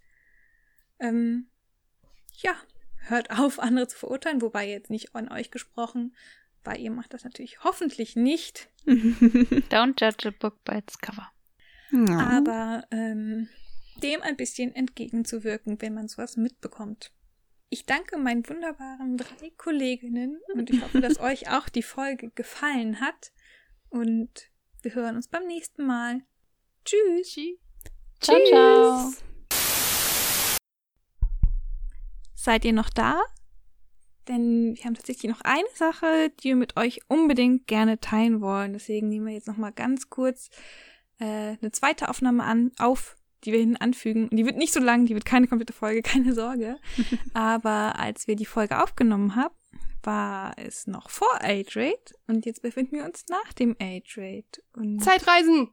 hört auf, andere zu verurteilen, wobei jetzt nicht an euch gesprochen, weil ihr macht das natürlich hoffentlich nicht. Don't judge a book by its cover. Ja. Aber dem ein bisschen entgegenzuwirken, wenn man sowas mitbekommt. Ich danke meinen wunderbaren 3 Kolleginnen und ich hoffe, dass euch auch die Folge gefallen hat. Und wir hören uns beim nächsten Mal. Tschüss. Ciao, ciao. Seid ihr noch da? Denn wir haben tatsächlich noch eine Sache, die wir mit euch unbedingt gerne teilen wollen. Deswegen nehmen wir jetzt noch mal ganz kurz eine zweite Aufnahme auf, die wir hinten anfügen. Und die wird nicht so lang, die wird keine komplette Folge, keine Sorge. Aber als wir die Folge aufgenommen haben, war es noch vor Age-Rate und jetzt befinden wir uns nach dem Age-Rate. Zeitreisen!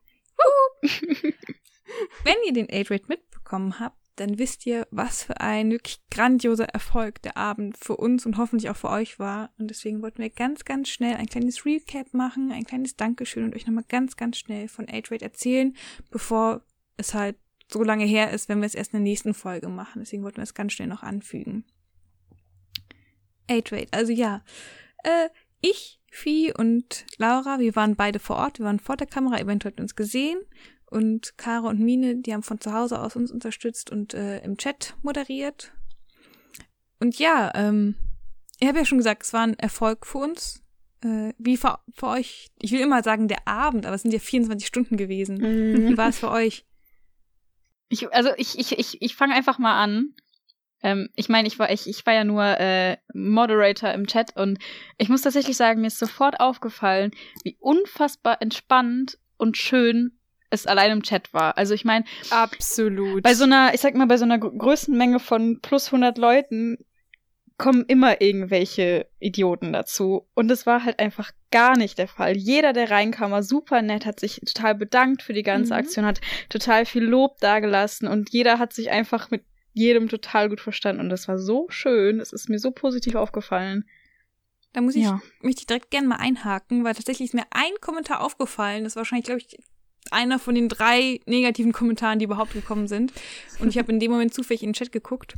Wenn ihr den Age-Rate mitbekommen habt, dann wisst ihr, was für ein wirklich grandioser Erfolg der Abend für uns und hoffentlich auch für euch war. Und deswegen wollten wir ganz, ganz schnell ein kleines Recap machen, ein kleines Dankeschön und euch nochmal ganz, ganz schnell von Age-Rate erzählen, bevor es halt so lange her ist, wenn wir es erst in der nächsten Folge machen. Deswegen wollten wir es ganz schnell noch anfügen. Age-Rate, also ja. Ich, Vieh und Laura, wir waren beide vor Ort, wir waren vor der Kamera, eventuell habt ihr uns gesehen. Und Caro und Mine, die haben von zu Hause aus uns unterstützt und im Chat moderiert. Und ja, ich habe ja schon gesagt, es war ein Erfolg für uns. Wie für euch, ich will immer sagen der Abend, aber es sind ja 24 Stunden gewesen. Wie war es für euch? Ich fange einfach mal an. Ich meine, ich war ja nur Moderator im Chat und ich muss tatsächlich sagen, mir ist sofort aufgefallen, wie unfassbar entspannt und schön es allein im Chat war. Also ich meine, absolut. Bei so einer Größenmenge von plus 100 Leuten kommen immer irgendwelche Idioten dazu. Und es war halt einfach gar nicht der Fall. Jeder, der reinkam, war super nett, hat sich total bedankt für die ganze Aktion, hat total viel Lob dagelassen und jeder hat sich einfach mit jedem total gut verstanden. Und das war so schön. Es ist mir so positiv aufgefallen. Da möchte ich direkt gerne mal einhaken, weil tatsächlich ist mir ein Kommentar aufgefallen. Das war wahrscheinlich, glaube ich, einer von den 3 negativen Kommentaren, die überhaupt gekommen sind. Und ich habe in dem Moment zufällig in den Chat geguckt.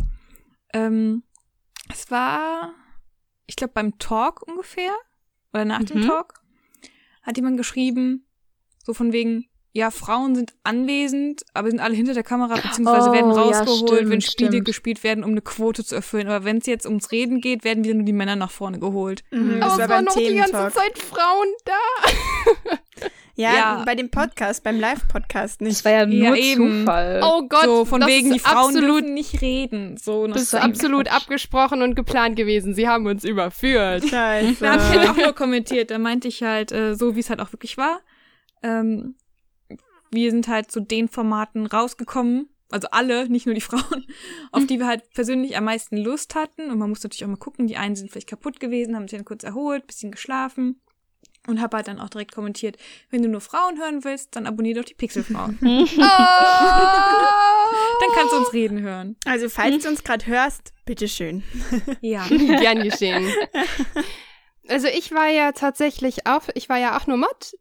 Es war, ich glaube, beim Talk ungefähr, oder nach dem Talk, hat jemand geschrieben, so von wegen, ja, Frauen sind anwesend, aber sind alle hinter der Kamera, beziehungsweise werden rausgeholt, wenn Spiele gespielt werden, um eine Quote zu erfüllen. Aber wenn es jetzt ums Reden geht, werden wieder nur die Männer nach vorne geholt. Aber es waren noch die ganze Zeit Frauen da. Ja, bei dem Podcast, beim Live-Podcast nicht. Das war ja nur Zufall. Oh Gott, so, von wegen, die Frauen absolut dürfen nicht reden. So, das ist absolut abgesprochen und geplant gewesen. Sie haben uns überführt. Scheiße. Da habe ich halt auch nur kommentiert. Da meinte ich halt, so wie es halt auch wirklich war. wir sind halt zu den Formaten rausgekommen, also alle, nicht nur die Frauen, auf die wir halt persönlich am meisten Lust hatten. Und man muss natürlich auch mal gucken, die einen sind vielleicht kaputt gewesen, haben sich dann kurz erholt, bisschen geschlafen. Und habe halt dann auch direkt kommentiert, wenn du nur Frauen hören willst, dann abonnier doch die Pixelfrauen. Dann kannst du uns reden hören. Also falls du uns gerade hörst, bitteschön. Ja. Gern geschehen. Also ich war ja auch nur Mod.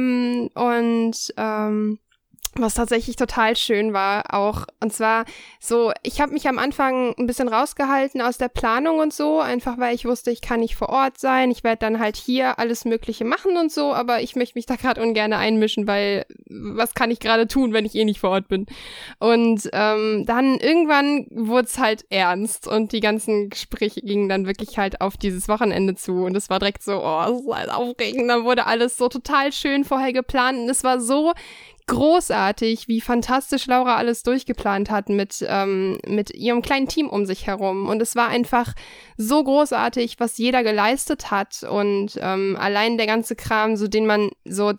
Was tatsächlich total schön war auch, und zwar so, ich habe mich am Anfang ein bisschen rausgehalten aus der Planung und so, einfach weil ich wusste, ich kann nicht vor Ort sein, ich werde dann halt hier alles Mögliche machen und so, aber ich möchte mich da gerade ungern einmischen, weil was kann ich gerade tun, wenn ich eh nicht vor Ort bin? Und dann irgendwann wurde es halt ernst und die ganzen Gespräche gingen dann wirklich halt auf dieses Wochenende zu und es war direkt so, es ist halt aufregend, dann wurde alles so total schön vorher geplant und es war so großartig, wie fantastisch Laura alles durchgeplant hat mit ihrem kleinen Team um sich herum. Und es war einfach so großartig, was jeder geleistet hat. Und allein der ganze Kram, den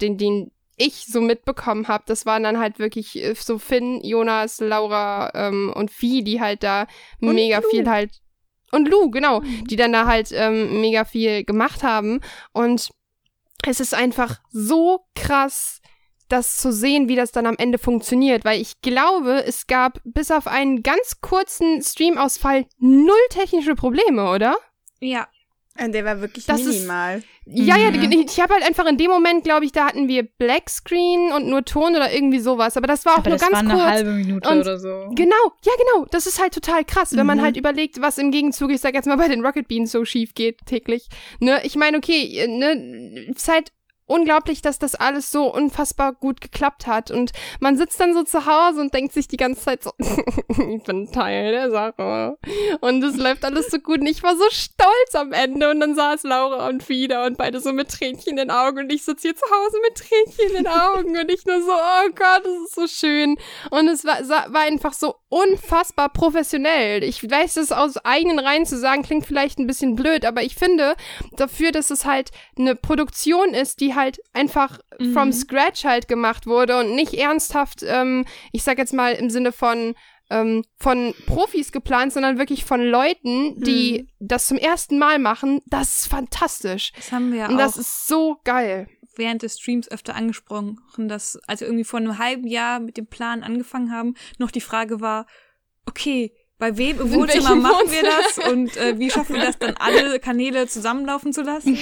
ich so mitbekommen habe, das waren dann halt wirklich so Finn, Jonas, Laura und Vieh, die halt da und mega Lou. Viel halt und Lou, genau, die dann da halt mega viel gemacht haben. Und es ist einfach so krass, das zu sehen, wie das dann am Ende funktioniert, weil ich glaube, es gab bis auf einen ganz kurzen Streamausfall 0 technische Probleme, oder? Ja. Und der war wirklich minimal. Ja, ich habe halt einfach in dem Moment, glaube ich, da hatten wir Blackscreen und nur Ton oder irgendwie sowas, aber das war auch nur ganz kurz. Das war eine halbe Minute oder so. Genau, das ist halt total krass, wenn man halt überlegt, was im Gegenzug, ich sag jetzt mal, bei den Rocket Beans so schief geht täglich. Ne, ich meine, okay, ist halt unglaublich, dass das alles so unfassbar gut geklappt hat. Und man sitzt dann so zu Hause und denkt sich die ganze Zeit so, ich bin Teil der Sache. Und es läuft alles so gut. Und ich war so stolz am Ende. Und dann saß Laura und Fieda und beide so mit Tränchen in den Augen. Und ich sitze hier zu Hause mit Tränchen in den Augen. Und ich nur so, oh Gott, das ist so schön. Und es war einfach so unfassbar professionell. Ich weiß, das aus eigenen Reihen zu sagen, klingt vielleicht ein bisschen blöd. Aber ich finde, dafür, dass es halt eine Produktion ist, die halt einfach from scratch halt gemacht wurde und nicht ernsthaft, ich sag jetzt mal im Sinne von Profis geplant, sondern wirklich von Leuten, die das zum ersten Mal machen, das ist fantastisch. Das haben wir ja auch. Und das ist so geil. Während des Streams öfter angesprochen, dass, als wir irgendwie vor einem halben Jahr mit dem Plan angefangen haben, noch die Frage war, okay, bei wem im Wohnzimmer machen wir das und wie schaffen wir das dann, alle Kanäle zusammenlaufen zu lassen?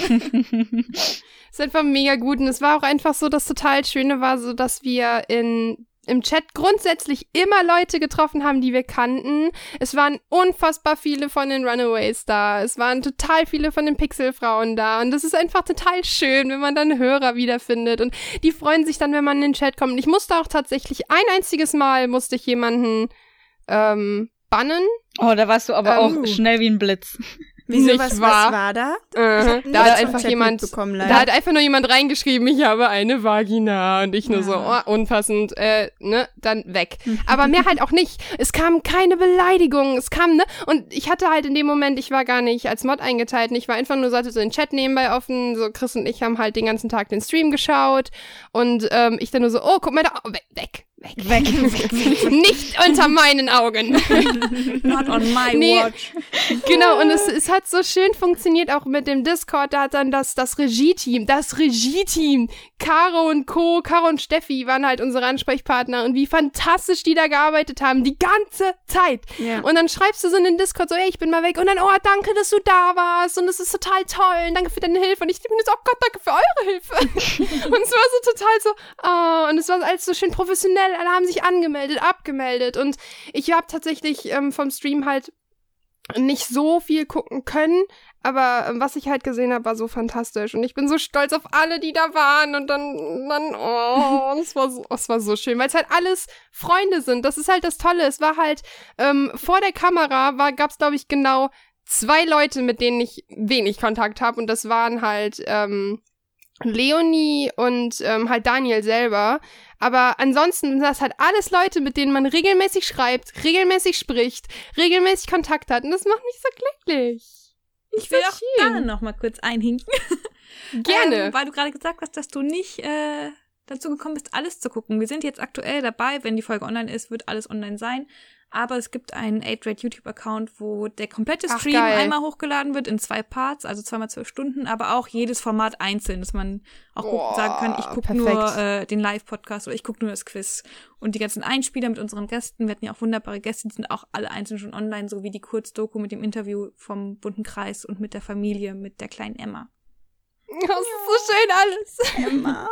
Ist einfach mega gut und es war auch einfach so, das total Schöne war so, dass wir im Chat grundsätzlich immer Leute getroffen haben, die wir kannten. Es waren unfassbar viele von den Runaways da. Es waren total viele von den Pixelfrauen da. Und das ist einfach total schön, wenn man dann Hörer wiederfindet. Und die freuen sich dann, wenn man in den Chat kommt. Und ich musste auch tatsächlich ein einziges Mal jemanden bannen. Oh, da warst du aber auch schnell wie ein Blitz. Wieso, was war da? Da hat einfach nur jemand reingeschrieben, ich habe eine Vagina und ich nur so, unpassend, dann weg. Aber mehr halt auch nicht. Es kam keine Beleidigung, und ich hatte halt in dem Moment, ich war gar nicht als Mod eingeteilt, ich war einfach nur, hatte so den Chat nebenbei offen, so Chris und ich haben halt den ganzen Tag den Stream geschaut und ich dann nur so, oh, guck mal da, weg. Nicht unter meinen Augen. Not on my watch. Genau, und es hat so schön funktioniert, auch mit dem Discord, da hat dann das Regie-Team, Caro und Steffi waren halt unsere Ansprechpartner und wie fantastisch die da gearbeitet haben, die ganze Zeit. Yeah. Und dann schreibst du so in den Discord so, hey, ich bin mal weg und dann, oh, danke, dass du da warst und es ist total toll und danke für deine Hilfe und ich bin so, oh Gott, danke für eure Hilfe. Und es war so total so, und es war alles so schön professionell. Alle haben sich angemeldet, abgemeldet und ich habe tatsächlich vom Stream halt nicht so viel gucken können, aber was ich halt gesehen habe, war so fantastisch und ich bin so stolz auf alle, die da waren und dann es war so schön, weil es halt alles Freunde sind, das ist halt das Tolle, es war halt vor der Kamera gab's glaube ich genau 2 Leute, mit denen ich wenig Kontakt habe und das waren halt Leonie und halt Daniel selber. Aber ansonsten sind das halt alles Leute, mit denen man regelmäßig schreibt, regelmäßig spricht, regelmäßig Kontakt hat. Und das macht mich so glücklich. Ich will auch da noch mal kurz einhinken. Gerne. Weil du gerade gesagt hast, dass du nicht dazu gekommen bist, alles zu gucken. Wir sind jetzt aktuell dabei, wenn die Folge online ist, wird alles online sein. Aber es gibt einen 8-Rate YouTube-Account, wo der komplette Stream einmal hochgeladen wird in 2 Parts, also 2x12 Stunden, aber auch jedes Format einzeln, dass man auch sagen kann, ich gucke nur den Live-Podcast oder ich gucke nur das Quiz. Und die ganzen Einspieler mit unseren Gästen, wir hatten ja auch wunderbare Gäste, die sind auch alle einzeln schon online, so wie die Kurzdoku mit dem Interview vom Bunten Kreis und mit der Familie, mit der kleinen Emma. Das ist so schön alles. Emma.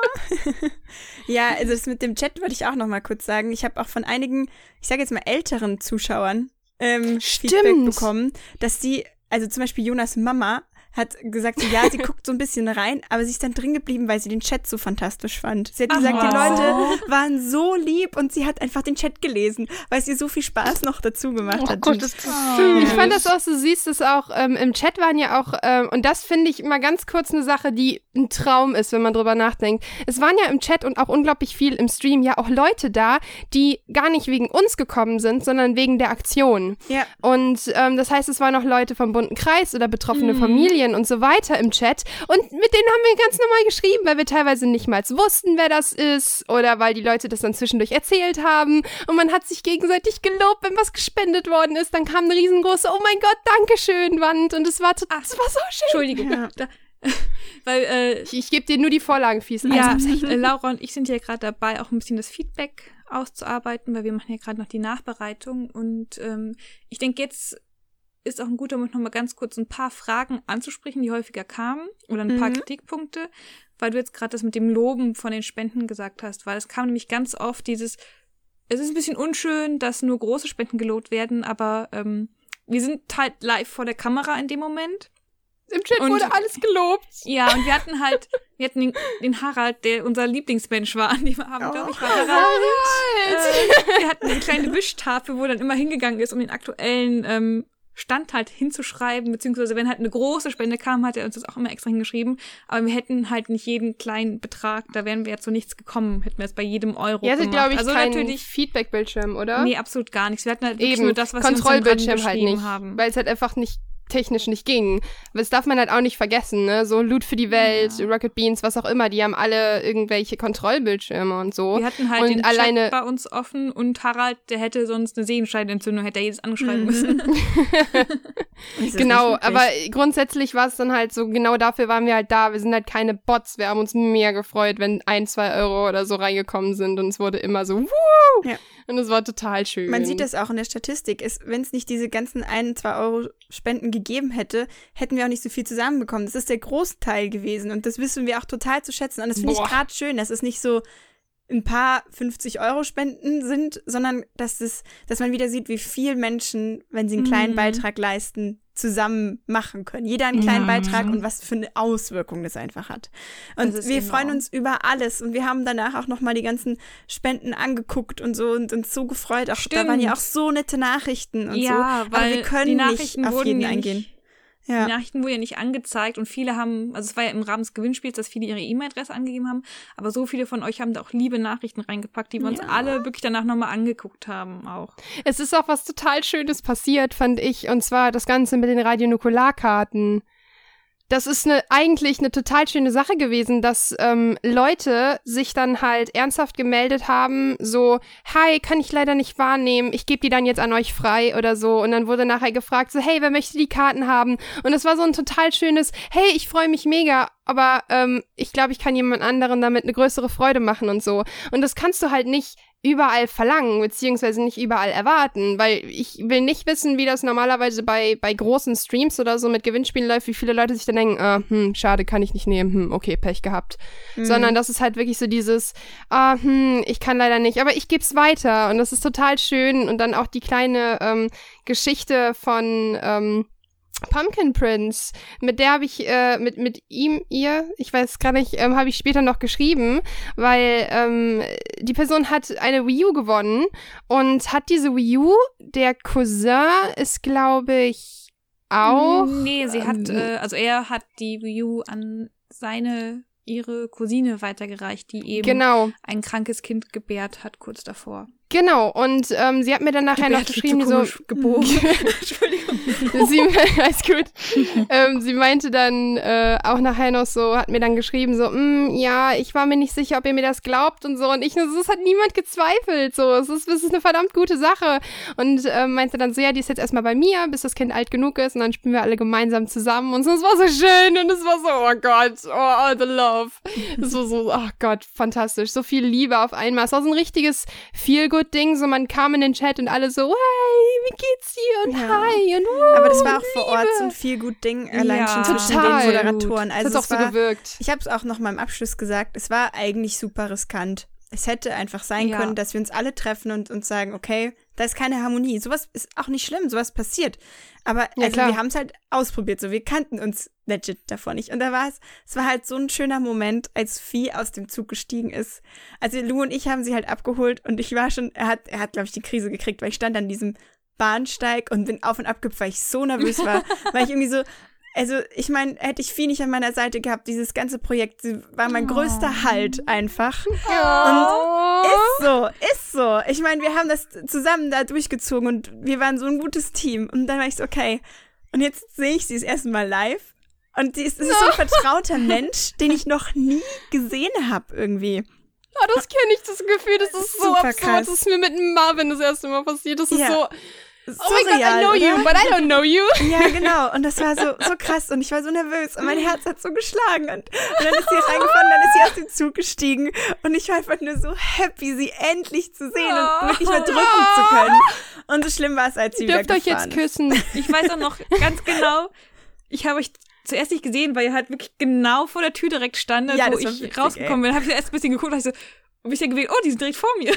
Ja, also das mit dem Chat wollte ich auch noch mal kurz sagen. Ich habe auch von einigen, ich sage jetzt mal älteren Zuschauern Feedback bekommen, dass die, also zum Beispiel Jonas Mama hat gesagt, so, ja, sie guckt so ein bisschen rein, aber sie ist dann drin geblieben, weil sie den Chat so fantastisch fand. Sie hat gesagt, die Leute waren so lieb und sie hat einfach den Chat gelesen, weil es ihr so viel Spaß noch dazu gemacht hat. Gott, das ist süß. Ich fand das auch so süß, dass auch im Chat waren ja auch, und das finde ich immer ganz kurz eine Sache, die ein Traum ist, wenn man drüber nachdenkt. Es waren ja im Chat und auch unglaublich viel im Stream ja auch Leute da, die gar nicht wegen uns gekommen sind, sondern wegen der Aktion. Ja. Und das heißt, es waren auch Leute vom Bunten Kreis oder betroffene Familien und so weiter im Chat. Und mit denen haben wir ganz normal geschrieben, weil wir teilweise nicht mal wussten, wer das ist oder weil die Leute das dann zwischendurch erzählt haben. Und man hat sich gegenseitig gelobt, wenn was gespendet worden ist. Dann kam eine riesengroße "Oh mein Gott, Dankeschön" Wand und es war so schön. Entschuldigung. Ja. Weil, ich gebe dir nur die Vorlagen, Fies. Ja, Laura und ich sind ja gerade dabei, auch ein bisschen das Feedback auszuarbeiten, weil wir machen ja gerade noch die Nachbereitung. Und ich denke, jetzt ist auch ein guter Moment, nochmal ganz kurz ein paar Fragen anzusprechen, die häufiger kamen, oder ein paar Kritikpunkte, weil du jetzt gerade das mit dem Loben von den Spenden gesagt hast, weil es kam nämlich ganz oft es ist ein bisschen unschön, dass nur große Spenden gelobt werden, aber wir sind halt live vor der Kamera in dem Moment. Im Chat wurde alles gelobt. Ja, und wir hatten den Harald, der unser Lieblingsmensch war an dem Abend, glaube ich, war Harald. Wir hatten eine kleine Wischtafel, wo dann immer hingegangen ist, um den aktuellen Stand halt hinzuschreiben, beziehungsweise wenn halt eine große Spende kam, hat er uns das auch immer extra hingeschrieben, aber wir hätten halt nicht jeden kleinen Betrag, da wären wir jetzt so nichts gekommen, hätten wir jetzt bei jedem Euro gemacht. Ihr glaube ich, also keinen Feedback-Bildschirm, oder? Nee, absolut gar nichts. Wir hatten halt wirklich nur das, was Kontrollbildschirm halt nicht, haben. Weil es halt einfach nicht technisch nicht ging. Aber das darf man halt auch nicht vergessen, ne? So Loot für die Welt, Rocket Beans, was auch immer, die haben alle irgendwelche Kontrollbildschirme und so. Wir hatten halt den Chat bei uns offen und Harald, der hätte sonst eine Sehenscheidenentzündung, hätte er jedes anschreiben müssen. Genau, aber grundsätzlich war es dann halt so, genau dafür waren wir halt da. Wir sind halt keine Bots. Wir haben uns mega gefreut, wenn 1-2 Euro oder so reingekommen sind und es wurde immer so, wuh! Ja. Und es war total schön. Man sieht das auch in der Statistik. Wenn es nicht diese ganzen 1-2 Euro Spenden gegeben hätte, hätten wir auch nicht so viel zusammenbekommen. Das ist der Großteil gewesen und das wissen wir auch total zu schätzen. Und das finde ich gerade schön, dass es nicht so ein paar 50-Euro-Spenden sind, sondern dass man wieder sieht, wie viel Menschen, wenn sie einen kleinen Beitrag leisten, zusammen machen können. Jeder einen kleinen Beitrag und was für eine Auswirkung das einfach hat. Und wir freuen uns über alles und wir haben danach auch nochmal die ganzen Spenden angeguckt und so und uns so gefreut. Auch da waren ja auch so nette Nachrichten und so. Aber wir können nicht auf jeden eingehen. Ja. Die Nachrichten wurden ja nicht angezeigt und viele haben, also es war ja im Rahmen des Gewinnspiels, dass viele ihre E-Mail-Adresse angegeben haben, aber so viele von euch haben da auch liebe Nachrichten reingepackt, die wir uns alle wirklich danach nochmal angeguckt haben auch. Es ist auch was total Schönes passiert, fand ich, und zwar das Ganze mit den Radionukularkarten. Das ist eigentlich eine total schöne Sache gewesen, dass Leute sich dann halt ernsthaft gemeldet haben, so, hi, kann ich leider nicht wahrnehmen, ich gebe die dann jetzt an euch frei oder so. Und dann wurde nachher gefragt, so, hey, wer möchte die Karten haben? Und es war so ein total schönes, hey, ich freue mich mega, aber ich glaube, ich kann jemand anderen damit eine größere Freude machen und so. Und das kannst du halt nicht überall verlangen, beziehungsweise nicht überall erwarten, weil ich will nicht wissen, wie das normalerweise bei großen Streams oder so mit Gewinnspielen läuft, wie viele Leute sich dann denken, schade, kann ich nicht nehmen, okay, Pech gehabt. Sondern das ist halt wirklich so dieses, ich kann leider nicht, aber ich geb's weiter und das ist total schön und dann auch die kleine Geschichte von Pumpkin Prince, mit der habe ich, mit ihm, ich weiß gar nicht, habe ich später noch geschrieben, weil die Person hat eine Wii U gewonnen und hat diese Wii U, der Cousin ist, glaube ich, auch. Nee, sie hat, also er hat die Wii U an ihre Cousine weitergereicht, die eben ein krankes Kind gebärt hat kurz davor. Genau, und sie hat mir dann nachher noch geschrieben, so gebogen. Entschuldigung. Alles gut. Sie meinte dann auch nachher noch so, hat mir dann geschrieben, so, ja, ich war mir nicht sicher, ob ihr mir das glaubt und so. Und ich nur so, es hat niemand gezweifelt. So, es ist eine verdammt gute Sache. Und meinte dann so, ja, die ist jetzt erstmal bei mir, bis das Kind alt genug ist und dann spielen wir alle gemeinsam zusammen. Und so, es war so schön und es war so, oh Gott, oh, the love. Es war so, oh Gott, fantastisch. So viel Liebe auf einmal. Es war so ein richtiges Feel-Good-Ding, so man kam in den Chat und alle so, hey, wie geht's dir und hi und aber das war auch vor Ort so ein Feel-Good-Ding, allein schon zwischen den Moderatoren. Also das hat auch so gewirkt. Ich habe es auch noch mal im Abschluss gesagt, es war eigentlich super riskant. Es hätte einfach sein können, dass wir uns alle treffen und uns sagen, okay, da ist keine Harmonie. Sowas ist auch nicht schlimm, sowas passiert. Aber wir haben es halt ausprobiert, so wir kannten uns legit davor nicht. Und es war halt so ein schöner Moment, als Vieh aus dem Zug gestiegen ist. Also Lou und ich haben sie halt abgeholt und ich war schon, er hat glaube ich, die Krise gekriegt, weil ich stand an diesem Bahnsteig und bin auf und ab gehüpft, weil ich so nervös war, weil ich irgendwie so, also ich meine, hätte ich Vieh nicht an meiner Seite gehabt, dieses ganze Projekt war mein größter Halt einfach. Und ist so. Ich meine, wir haben das zusammen da durchgezogen und wir waren so ein gutes Team. Und dann war ich so, okay, und jetzt sehe ich sie das erste Mal live und sie ist so ein vertrauter Mensch, den ich noch nie gesehen habe irgendwie. Oh, das kenne ich, das Gefühl, das ist so absurd. Krass. Das ist mir mit Marvin das erste Mal passiert. Das ist so... Oh my God, I know you, but I don't know you. Ja, genau. Und das war so krass und ich war so nervös und mein Herz hat so geschlagen. Und dann ist sie reingefahren, dann ist sie aus dem Zug gestiegen und ich war einfach nur so happy, sie endlich zu sehen und wirklich mal drücken zu können. Und so schlimm war es, als sie wieder gefahren ist. Ihr dürft euch jetzt küssen. Ich weiß auch noch ganz genau, ich habe euch zuerst nicht gesehen, weil ihr halt wirklich genau vor der Tür direkt standet, wo ich rausgekommen bin. Habe ich erst ein bisschen geguckt, habe ich so ein bisschen gewählt, oh, die sind direkt vor mir.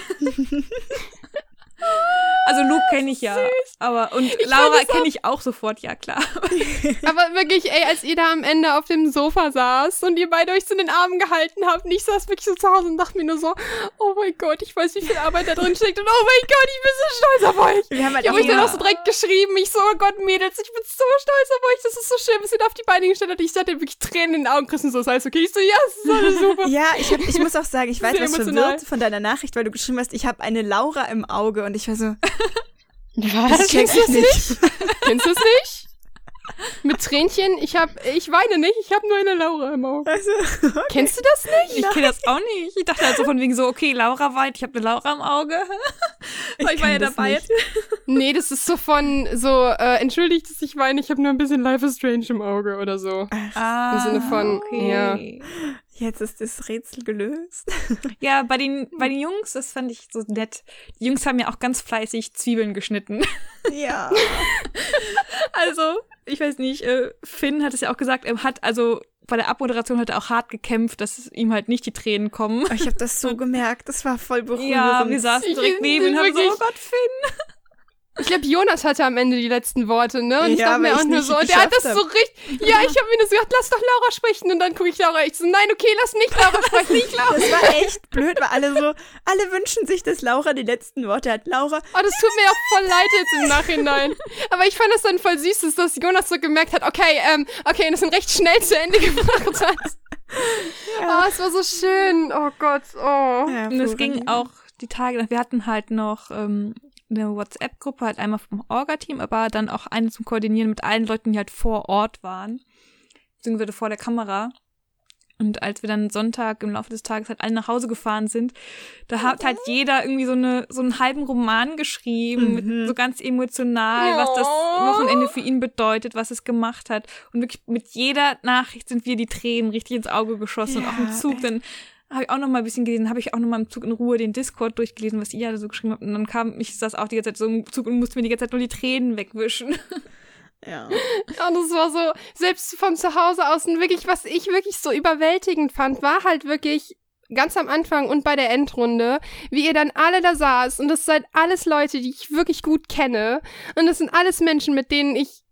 Also Luke kenne ich ja, aber und Laura kenne ich auch sofort, ja klar. Aber wirklich, als ihr da am Ende auf dem Sofa saß und ihr beide euch so in den Armen gehalten habt und ich saß wirklich so zu Hause und dachte mir nur so, oh mein Gott, ich weiß, wie viel Arbeit da drin steckt und oh mein Gott, ich bin so stolz auf euch. Ich habe euch dann auch so direkt geschrieben, ich so, oh Gott, Mädels, ich bin so stolz auf euch, das ist so schön, was ihr da auf die Beine gestellt habt. Ich hatte wirklich Tränen in den Augen gerissen, so, das heißt, okay, ich so, ja, das ist alles super. Ja, ich muss auch sagen, ich war etwas verwirrt von deiner Nachricht, weil du geschrieben hast, ich habe eine Laura im Auge und ich war so, was? Kennst du das nicht? Kennst du es nicht? Mit Tränchen? Ich weine nicht, ich habe nur eine Laura im Auge. Also, okay. Kennst du das nicht? Ich kenne das auch nicht. Ich dachte halt so von wegen so, okay, Laura weint, ich habe eine Laura im Auge. Weil ich war ja dabei. Nicht. Nee, das ist so von so, entschuldigt, dass ich weine, ich habe nur ein bisschen Life is Strange im Auge oder so. Im Sinne von, okay. Ja. Jetzt ist das Rätsel gelöst. Ja, bei den Jungs, das fand ich so nett. Die Jungs haben ja auch ganz fleißig Zwiebeln geschnitten. Ja. Also, ich weiß nicht, Finn hat es ja auch gesagt, er hat also bei der Abmoderation hat er auch hart gekämpft, dass ihm halt nicht die Tränen kommen. Ich habe das so gemerkt, das war voll berührend. Ja, wir saßen direkt neben ihm und haben so, oh Gott, Finn. Ich glaube, Jonas hatte am Ende die letzten Worte, ne? Und ich dachte mir auch nur so, der hat das so richtig. Ja, ich habe mir nur so gedacht, lass doch Laura sprechen. Und dann gucke ich Laura, ich so, nein, okay, lass nicht Laura sprechen. Das war echt blöd, weil alle wünschen sich, dass Laura die letzten Worte hat. Laura. Oh, das tut mir auch voll leid jetzt im Nachhinein. Aber ich fand das dann voll süß, dass Jonas so gemerkt hat, okay, und das dann recht schnell zu Ende gebracht hat. Ja. Oh, es war so schön. Oh Gott, oh. Ja, und es ging auch die Tage, wir hatten halt noch eine WhatsApp-Gruppe, halt einmal vom Orga-Team, aber dann auch eine zum Koordinieren mit allen Leuten, die halt vor Ort waren, beziehungsweise vor der Kamera. Und als wir dann Sonntag im Laufe des Tages halt alle nach Hause gefahren sind, da hat halt jeder irgendwie so einen halben Roman geschrieben, mit so ganz emotional, was das Wochenende für ihn bedeutet, was es gemacht hat. Und wirklich mit jeder Nachricht sind wir die Tränen richtig ins Auge geschossen und auch im Zug dann habe ich auch noch mal ein bisschen gelesen, habe ich auch noch mal im Zug in Ruhe den Discord durchgelesen, was ihr alle so geschrieben habt. Und dann ich saß auch die ganze Zeit so im Zug und musste mir die ganze Zeit nur die Tränen wegwischen. Ja. Und das war so, selbst von zu Hause aus, und wirklich, was ich wirklich so überwältigend fand, war halt wirklich ganz am Anfang und bei der Endrunde, wie ihr dann alle da saß. Und das seid alles Leute, die ich wirklich gut kenne. Und das sind alles Menschen, mit denen ich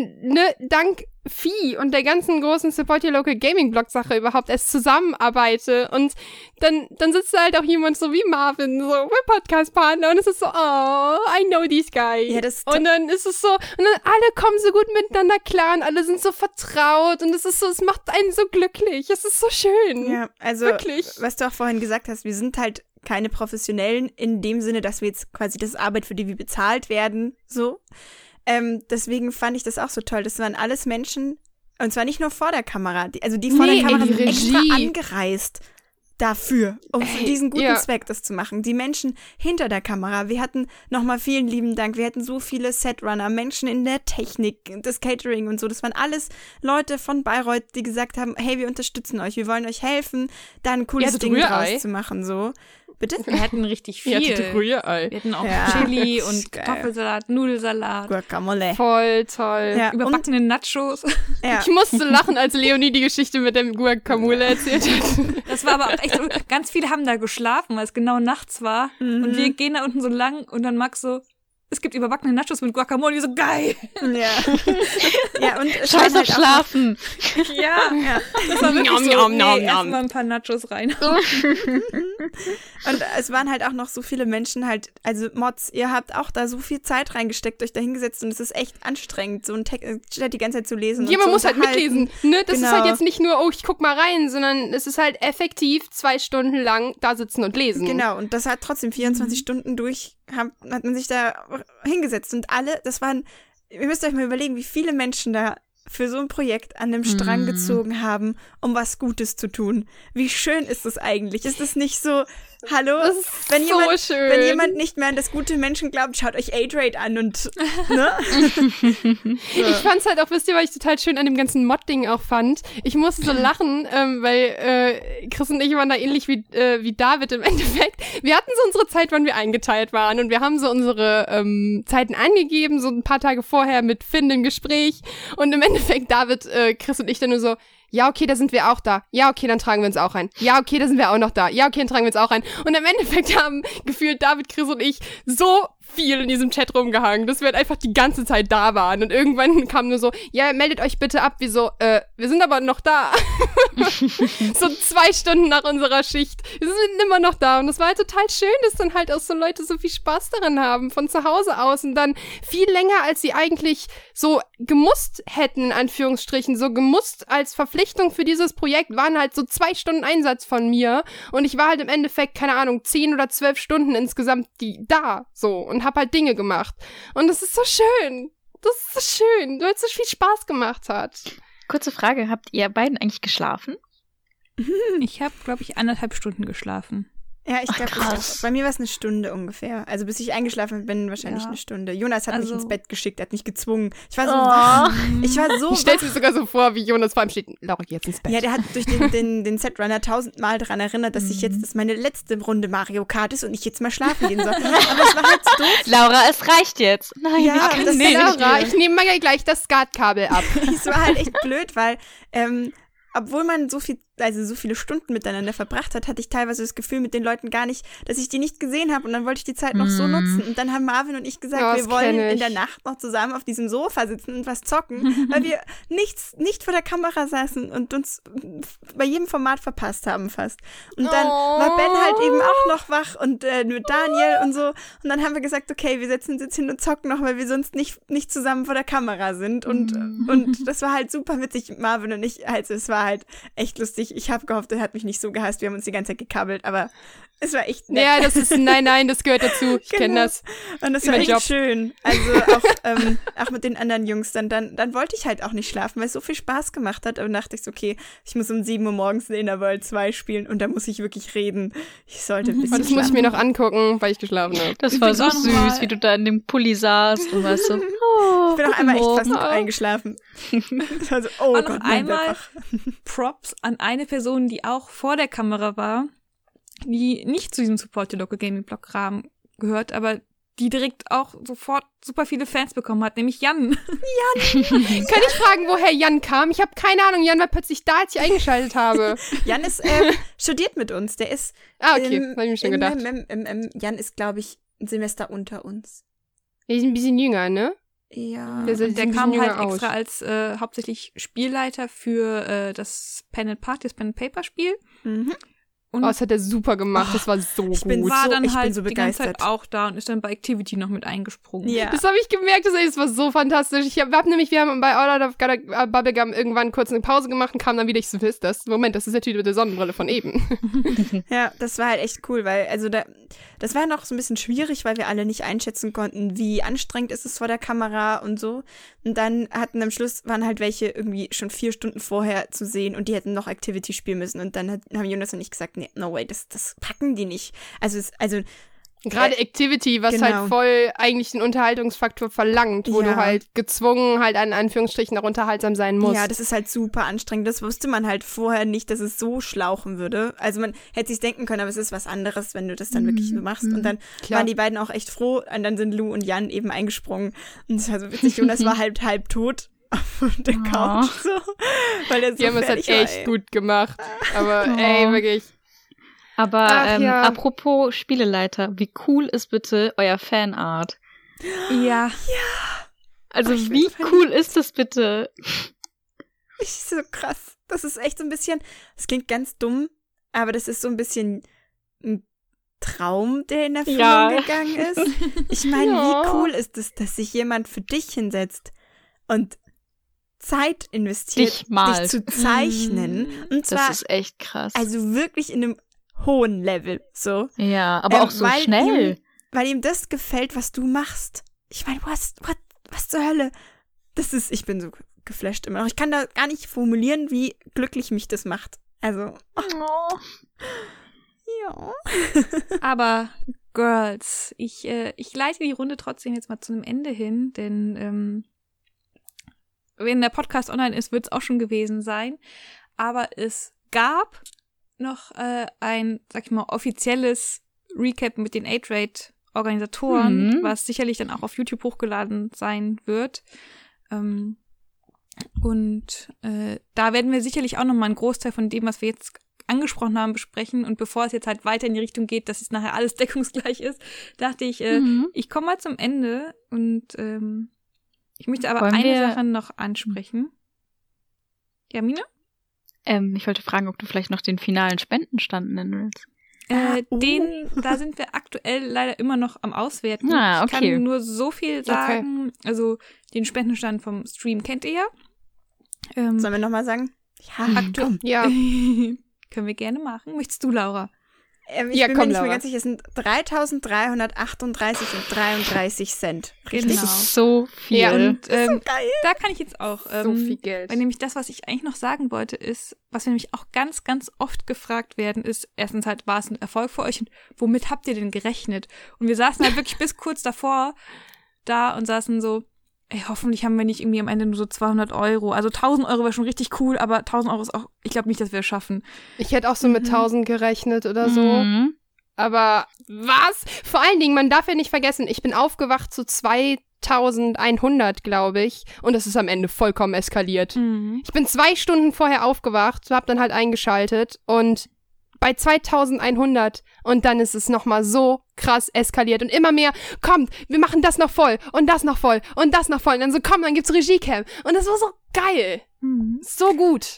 dank Vieh und der ganzen großen Support Your Local Gaming Blog Sache überhaupt erst zusammenarbeite und dann sitzt da halt auch jemand so wie Marvin, so mein Podcast-Partner, und es ist so, oh, I know these guys. Ja, und dann ist es so, und dann alle kommen so gut miteinander klar und alle sind so vertraut und es ist so, es macht einen so glücklich, es ist so schön. Ja, also, wirklich. Was du auch vorhin gesagt hast, wir sind halt keine Professionellen in dem Sinne, dass wir jetzt quasi, das ist Arbeit, für die wir bezahlt werden, so. Deswegen fand ich das auch so toll. Das waren alles Menschen, und zwar nicht nur vor der Kamera, die vor der Kamera sind extra angereist dafür, um für diesen guten Zweck das zu machen. Die Menschen hinter der Kamera, wir hatten nochmal vielen lieben Dank, wir hatten so viele Setrunner, Menschen in der Technik, das Catering und so, das waren alles Leute von Bayreuth, die gesagt haben, hey, wir unterstützen euch, wir wollen euch helfen, da ein cooles Ding draus zu machen, so. Bitte? Wir hatten richtig viel. Wir hatten auch Chili und Kartoffelsalat, Nudelsalat. Guacamole. Voll toll. Ja. Überbackene Nachos. Ja. Ich musste lachen, als Leonie die Geschichte mit dem Guacamole erzählt hat. Das war aber auch echt so, ganz viele haben da geschlafen, weil es genau nachts war. Und wir gehen da unten so lang und dann Max so, es gibt überbackene Nachos mit Guacamole, so geil. Ja, und scheiß auf Schlafen. Ja, das war wirklich so, erst mal ein paar Nachos rein. Und es waren halt auch noch so viele Menschen halt, also Mods, ihr habt auch da so viel Zeit reingesteckt, euch da hingesetzt und es ist echt anstrengend, so ein Text die ganze Zeit zu lesen. Ja, man muss halt mitlesen, ne? Das ist halt jetzt nicht nur, ich guck mal rein, sondern es ist halt effektiv 2 Stunden lang da sitzen und lesen. Genau, und das hat trotzdem 24 Stunden durch, hat man sich da hingesetzt und alle, das waren, ihr müsst euch mal überlegen, wie viele Menschen da für so ein Projekt an dem Strang gezogen haben, um was Gutes zu tun. Wie schön ist das eigentlich? Ist das nicht so, hallo? Das ist wenn jemand nicht mehr an das gute Menschen glaubt, schaut euch A-Trade an und, ne? Ich fand's halt auch, wisst ihr, was ich total schön an dem ganzen Mod-Ding auch fand? Ich musste so lachen, weil Chris und ich waren da ähnlich wie David im Endeffekt. Wir hatten so unsere Zeit, wann wir eingeteilt waren und wir haben so unsere Zeiten angegeben, so ein paar Tage vorher mit Finn im Gespräch und im Endeffekt David, Chris und ich dann nur so, ja, okay, da sind wir auch da. Ja, okay, dann tragen wir uns auch ein. Ja, okay, da sind wir auch noch da. Ja, okay, dann tragen wir uns auch ein. Und im Endeffekt haben gefühlt David, Chris und ich so viel in diesem Chat rumgehangen, dass wir halt einfach die ganze Zeit da waren. Und irgendwann kam nur so, ja, meldet euch bitte ab. Wir so, wir sind aber noch da. So 2 Stunden nach unserer Schicht. Wir sind immer noch da. Und das war halt total schön, dass dann halt auch so Leute so viel Spaß daran haben, von zu Hause aus. Und dann viel länger, als sie eigentlich so gemusst hätten, in Anführungsstrichen, so gemusst als Verpflichtung für dieses Projekt, waren halt so 2 Stunden Einsatz von mir. Und ich war halt im Endeffekt, keine Ahnung, 10 oder 12 Stunden insgesamt da, so. Und hab halt Dinge gemacht. Und das ist so schön. Das ist so schön, weil es so viel Spaß gemacht hat. Kurze Frage, habt ihr beiden eigentlich geschlafen? Ich habe, glaube ich, 1,5 Stunden geschlafen. Ja, ich glaube, bei mir war es 1 Stunde ungefähr. Also bis ich eingeschlafen bin, wahrscheinlich 1 Stunde. Jonas hat mich ins Bett geschickt, hat mich gezwungen. Ich war so wach. Ich stell's mir sogar so vor, wie Jonas vor ihm steht, Laura, geh jetzt ins Bett. Ja, der hat durch den Setrunner 1000-mal daran erinnert, dass dass meine letzte Runde Mario Kart ist und ich jetzt mal schlafen gehen soll. Aber es war halt so doof. Laura, es reicht jetzt. Nein, ja, ich kann nicht. Laura, ich nehme mal gleich das Skatkabel ab. Es war halt echt blöd, weil obwohl man so viele Stunden miteinander verbracht hat, hatte ich teilweise das Gefühl mit den Leuten gar nicht, dass ich die nicht gesehen habe und dann wollte ich die Zeit noch so nutzen. Und dann haben Marvin und ich gesagt, wir wollen in der Nacht noch zusammen auf diesem Sofa sitzen und was zocken, weil wir nicht vor der Kamera saßen und uns bei jedem Format verpasst haben fast. Und dann war Ben halt eben auch noch wach und mit Daniel und so. Und dann haben wir gesagt, okay, wir setzen uns jetzt hin und zocken noch, weil wir sonst nicht zusammen vor der Kamera sind. Und das war halt super witzig, Marvin und ich, also es war halt echt lustig. Ich habe gehofft, er hat mich nicht so gehasst. Wir haben uns die ganze Zeit gekabbelt, aber es war echt nett. Ja, nein, das gehört dazu. Ich kenne das. Und das war echt schön. Also auch mit den anderen Jungs. Dann wollte ich halt auch nicht schlafen, weil es so viel Spaß gemacht hat. Aber dann dachte ich so, okay, ich muss um 7 Uhr morgens in der World 2 spielen und da muss ich wirklich reden. Ich sollte ein bisschen das muss ich mir noch angucken, weil ich geschlafen habe. Das war so süß, wie du da in dem Pulli saßt und warst so, ich bin auch einmal echt fast eingeschlafen. Das war so, und Gott, einmal Props an eine Person, die auch vor der Kamera war, die nicht zu diesem Support the Local Gaming Blog Rahmen gehört, aber die direkt auch sofort super viele Fans bekommen hat, nämlich Jan. Kann ich fragen, woher Jan kam? Ich habe keine Ahnung. Jan war plötzlich da, als ich eingeschaltet habe. Jan ist studiert mit uns. Der ist okay, hab ich mir schon gedacht. Jan ist, glaube ich, ein Semester unter uns. Der ist ein bisschen jünger, ne? Ja. Der kam halt extra als hauptsächlich Spielleiter für das Pen and Party, das Pen and Paper Spiel. Und das hat er super gemacht, das war so gut. war dann ich bin halt so die ganze Zeit begeistert. auch da und ist dann bei Activity noch mit eingesprungen. Ja. Das habe ich gemerkt, das war so fantastisch. Wir haben bei All Out of Bubblegum irgendwann kurz eine Pause gemacht und kam dann wieder, ich so, ist das? Moment, das ist der Typ mit der Sonnenbrille von eben. Ja, das war halt echt cool, weil, also das war noch so ein bisschen schwierig, weil wir alle nicht einschätzen konnten, wie anstrengend ist es vor der Kamera und so. Und dann waren halt welche irgendwie schon 4 Stunden vorher zu sehen und die hätten noch Activity spielen müssen. Und dann haben Jonas und ich gesagt, nee, no way, das packen die nicht. Also Gerade Activity, was genau. halt voll eigentlich den Unterhaltungsfaktor verlangt, wo du halt gezwungen halt in Anführungsstrichen auch unterhaltsam sein musst. Ja, das ist halt super anstrengend. Das wusste man halt vorher nicht, dass es so schlauchen würde. Also man hätte sich's denken können, aber es ist was anderes, wenn du das dann wirklich so machst. Und dann waren die beiden auch echt froh. Und dann sind Lou und Jan eben eingesprungen. Und das war so witzig. Jonas war halt halb tot auf der Couch. So, weil er so die haben es halt echt gut gemacht. Aber ey, wirklich. Aber apropos Spieleleiter, wie cool ist bitte euer Fanart? Ja. Also wie cool ist das bitte? Ist so krass. Das ist echt so ein bisschen, das klingt ganz dumm, aber das ist so ein bisschen ein Traum, der in Erfüllung gegangen ist. Ich meine, wie cool ist es, dass sich jemand für dich hinsetzt und Zeit investiert, dich zu zeichnen. Und zwar, das ist echt krass. Also wirklich in einem hohen Level, so. Ja, aber auch so schnell. Weil ihm das gefällt, was du machst. Ich meine, was zur Hölle? Ich bin so geflasht immer noch. Ich kann da gar nicht formulieren, wie glücklich mich das macht. Also. Oh. Ja. Aber Girls, ich leite die Runde trotzdem jetzt mal zu einem Ende hin, denn wenn der Podcast online ist, wird es auch schon gewesen sein. Aber es gab noch ein, sag ich mal, offizielles Recap mit den Age-Rate-Organisatoren, was sicherlich dann auch auf YouTube hochgeladen sein wird. Und da werden wir sicherlich auch nochmal einen Großteil von dem, was wir jetzt angesprochen haben, besprechen. Und bevor es jetzt halt weiter in die Richtung geht, dass es nachher alles deckungsgleich ist, dachte ich, ich komme mal zum Ende und ich möchte aber eine Sache noch ansprechen. Ja, Mina? Ich wollte fragen, ob du vielleicht noch den finalen Spendenstand nennen willst. Da sind wir aktuell leider immer noch am Auswerten. Okay. Ich kann nur so viel sagen. Okay. Also den Spendenstand vom Stream kennt ihr ja. Sollen wir nochmal sagen? Ja, aktuell. Ja. Können wir gerne machen. Möchtest du, Laura? Ich bin mir nicht mehr ganz sicher, es sind 3.338,33 Richtig? Das ist so viel. Ja, und das ist so geil. Da kann ich jetzt auch so viel Geld. Weil nämlich das, was ich eigentlich noch sagen wollte, ist, was wir nämlich auch ganz, ganz oft gefragt werden, ist, erstens halt, war es ein Erfolg für euch und womit habt ihr denn gerechnet? Und wir saßen halt wirklich bis kurz davor da und saßen so, ey, hoffentlich haben wir nicht irgendwie am Ende nur so 200 €. Also 1.000 € wäre schon richtig cool, aber 1.000 € ist auch, ich glaube nicht, dass wir es schaffen. Ich hätte auch so mit 1.000 gerechnet oder so. Aber was? Vor allen Dingen, man darf ja nicht vergessen, ich bin aufgewacht zu 2.100, glaube ich. Und das ist am Ende vollkommen eskaliert. Ich bin 2 Stunden vorher aufgewacht, hab dann halt eingeschaltet und bei 2.100 und dann ist es nochmal so krass eskaliert und immer mehr, kommt, wir machen das noch voll und das noch voll und das noch voll und dann so, komm, dann gibt's Regiecam und das war so geil. So gut.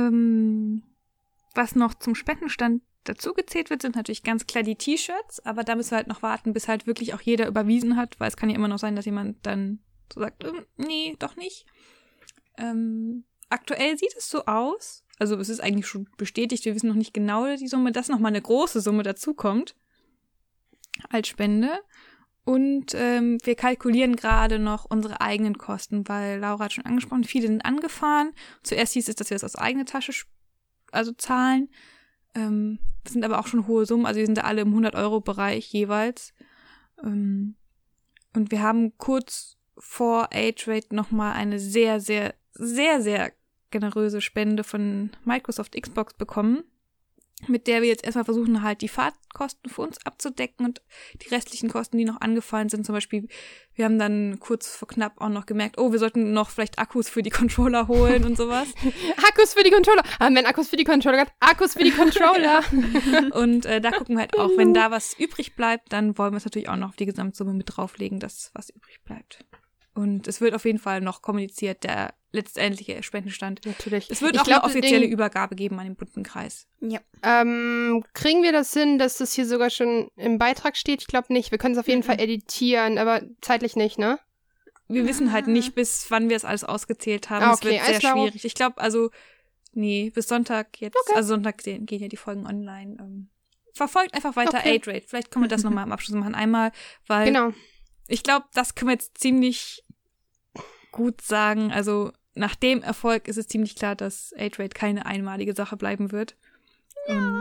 Was noch zum Spendenstand dazu gezählt wird, sind natürlich ganz klar die T-Shirts, aber da müssen wir halt noch warten, bis halt wirklich auch jeder überwiesen hat, weil es kann ja immer noch sein, dass jemand dann so sagt, nee, doch nicht. Aktuell sieht es so aus, also es ist eigentlich schon bestätigt, wir wissen noch nicht genau die Summe, dass nochmal eine große Summe dazukommt als Spende. Und wir kalkulieren gerade noch unsere eigenen Kosten, weil Laura hat schon angesprochen, viele sind angefahren. Zuerst hieß es, dass wir das aus eigener Tasche zahlen. Das sind aber auch schon hohe Summen, also wir sind da alle im 100-€ jeweils. Und wir haben kurz vor Age-Rate nochmal eine sehr, sehr, sehr, sehr generöse Spende von Microsoft Xbox bekommen, mit der wir jetzt erstmal versuchen, halt die Fahrtkosten für uns abzudecken und die restlichen Kosten, die noch angefallen sind. Zum Beispiel, wir haben dann kurz vor knapp auch noch gemerkt, wir sollten noch vielleicht Akkus für die Controller holen und sowas. Akkus für die Controller. Wenn Akkus für die Controller gab, Akkus für die Controller. Und da gucken wir halt auch, wenn da was übrig bleibt, dann wollen wir es natürlich auch noch auf die Gesamtsumme mit drauflegen, dass was übrig bleibt. Und es wird auf jeden Fall noch kommuniziert, der letztendliche Spendenstand. Natürlich. Es wird auch eine offizielle Übergabe geben an den bunten Kreis. Ja. Kriegen wir das hin, dass das hier sogar schon im Beitrag steht? Ich glaube nicht. Wir können es auf jeden Fall editieren, aber zeitlich nicht, ne? Wir wissen halt nicht, bis wann wir es alles ausgezählt haben. Es wird sehr schwierig. Ich glaube, bis Sonntag jetzt. Okay. Also Sonntag gehen ja die Folgen online. Verfolgt einfach weiter Aid-Raid. Vielleicht können wir das nochmal am Abschluss machen. Einmal, weil ich glaube, das können wir jetzt ziemlich gut sagen. Also nach dem Erfolg ist es ziemlich klar, dass Aid-Raid keine einmalige Sache bleiben wird. Und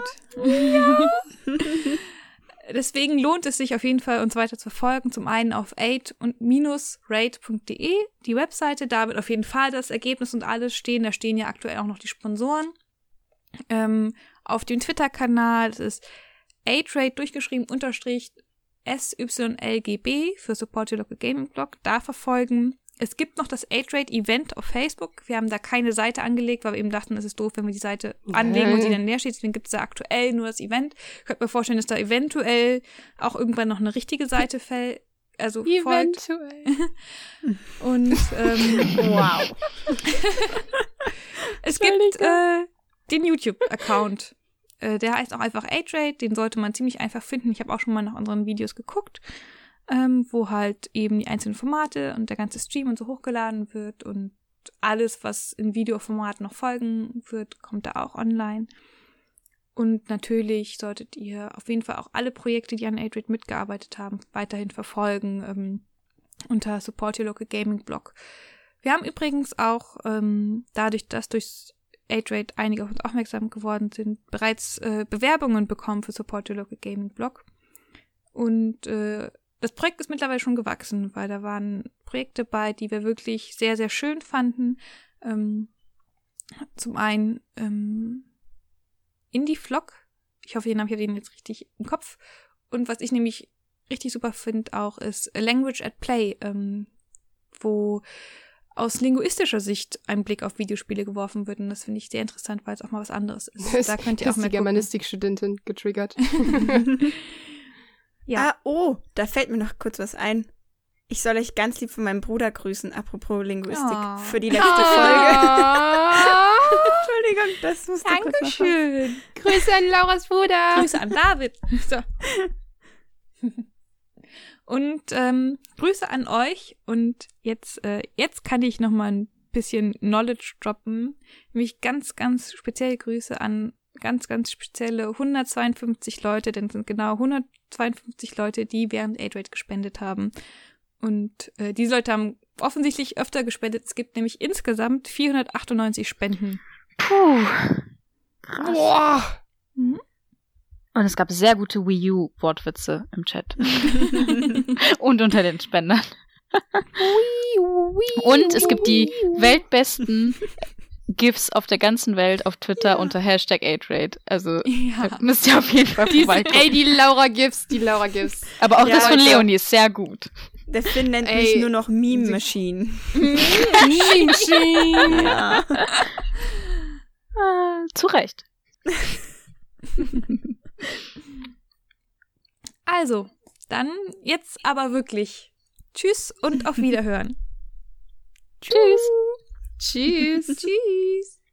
deswegen lohnt es sich auf jeden Fall, uns weiter zu verfolgen. Zum einen auf aid-raid.de, die Webseite. Da wird auf jeden Fall das Ergebnis und alles stehen. Da stehen ja aktuell auch noch die Sponsoren. Auf dem Twitter-Kanal, das ist aid-raid _SYLGB für Support Your Local Gaming Blog. Da verfolgen. Es gibt noch das Aid-Raid-Event auf Facebook. Wir haben da keine Seite angelegt, weil wir eben dachten, es ist doof, wenn wir die Seite anlegen und die dann leer steht. Deswegen gibt es da aktuell nur das Event. Ich könnte mir vorstellen, dass da eventuell auch irgendwann noch eine richtige Seite folgt. Eventuell. Und wow. Es gibt den YouTube-Account. Der heißt auch einfach Aid-Raid. Den sollte man ziemlich einfach finden. Ich habe auch schon mal nach unseren Videos geguckt. Wo halt eben die einzelnen Formate und der ganze Stream und so hochgeladen wird und alles, was in Videoformat noch folgen wird, kommt da auch online. Und natürlich solltet ihr auf jeden Fall auch alle Projekte, die an Aid-Raid mitgearbeitet haben, weiterhin verfolgen unter Support Your Local Gaming Blog. Wir haben übrigens auch, dadurch, dass durch Aid-Raid einige auf uns aufmerksam geworden sind, bereits Bewerbungen bekommen für Support Your Local Gaming Blog. Und das Projekt ist mittlerweile schon gewachsen, weil da waren Projekte bei, die wir wirklich sehr, sehr schön fanden. Zum einen Indie-Vlog. Ich hoffe, ich habe den jetzt richtig im Kopf. Und was ich nämlich richtig super finde auch, ist Language at Play, wo aus linguistischer Sicht ein Blick auf Videospiele geworfen wird. Und das finde ich sehr interessant, weil es auch mal was anderes ist. Da könnt ihr auch mal die Germanistik-Studentin getriggert. Ja. Da fällt mir noch kurz was ein. Ich soll euch ganz lieb von meinem Bruder grüßen, apropos Linguistik, für die letzte Folge. Entschuldigung, das musste kurz noch raus. Dankeschön. Grüße an Lauras Bruder. Grüße an David. So. Und Grüße an euch. Und jetzt kann ich noch mal ein bisschen Knowledge droppen. Nämlich ganz, ganz spezielle Grüße an ganz, ganz spezielle 152 Leute, denn es sind genau 152 Leute, die während Aid-Raid gespendet haben. Und diese Leute haben offensichtlich öfter gespendet. Es gibt nämlich insgesamt 498 Spenden. Puh. Krass. Boah. Und es gab sehr gute Wii U-Wortwitze im Chat. Und unter den Spendern. Und es gibt die weltbesten GIFs auf der ganzen Welt auf Twitter unter #Aid-Raid. Also müsst ihr auf jeden Fall vorbeikommen. Die Laura GIFs. Aber auch das von Leonie ist sehr gut. Der Finn nennt mich nur noch Meme Machine. Meme Machine. Ja. Zu Recht. Also, dann jetzt aber wirklich. Tschüss und auf Wiederhören. Tschüss. Tschüss. Tschüss.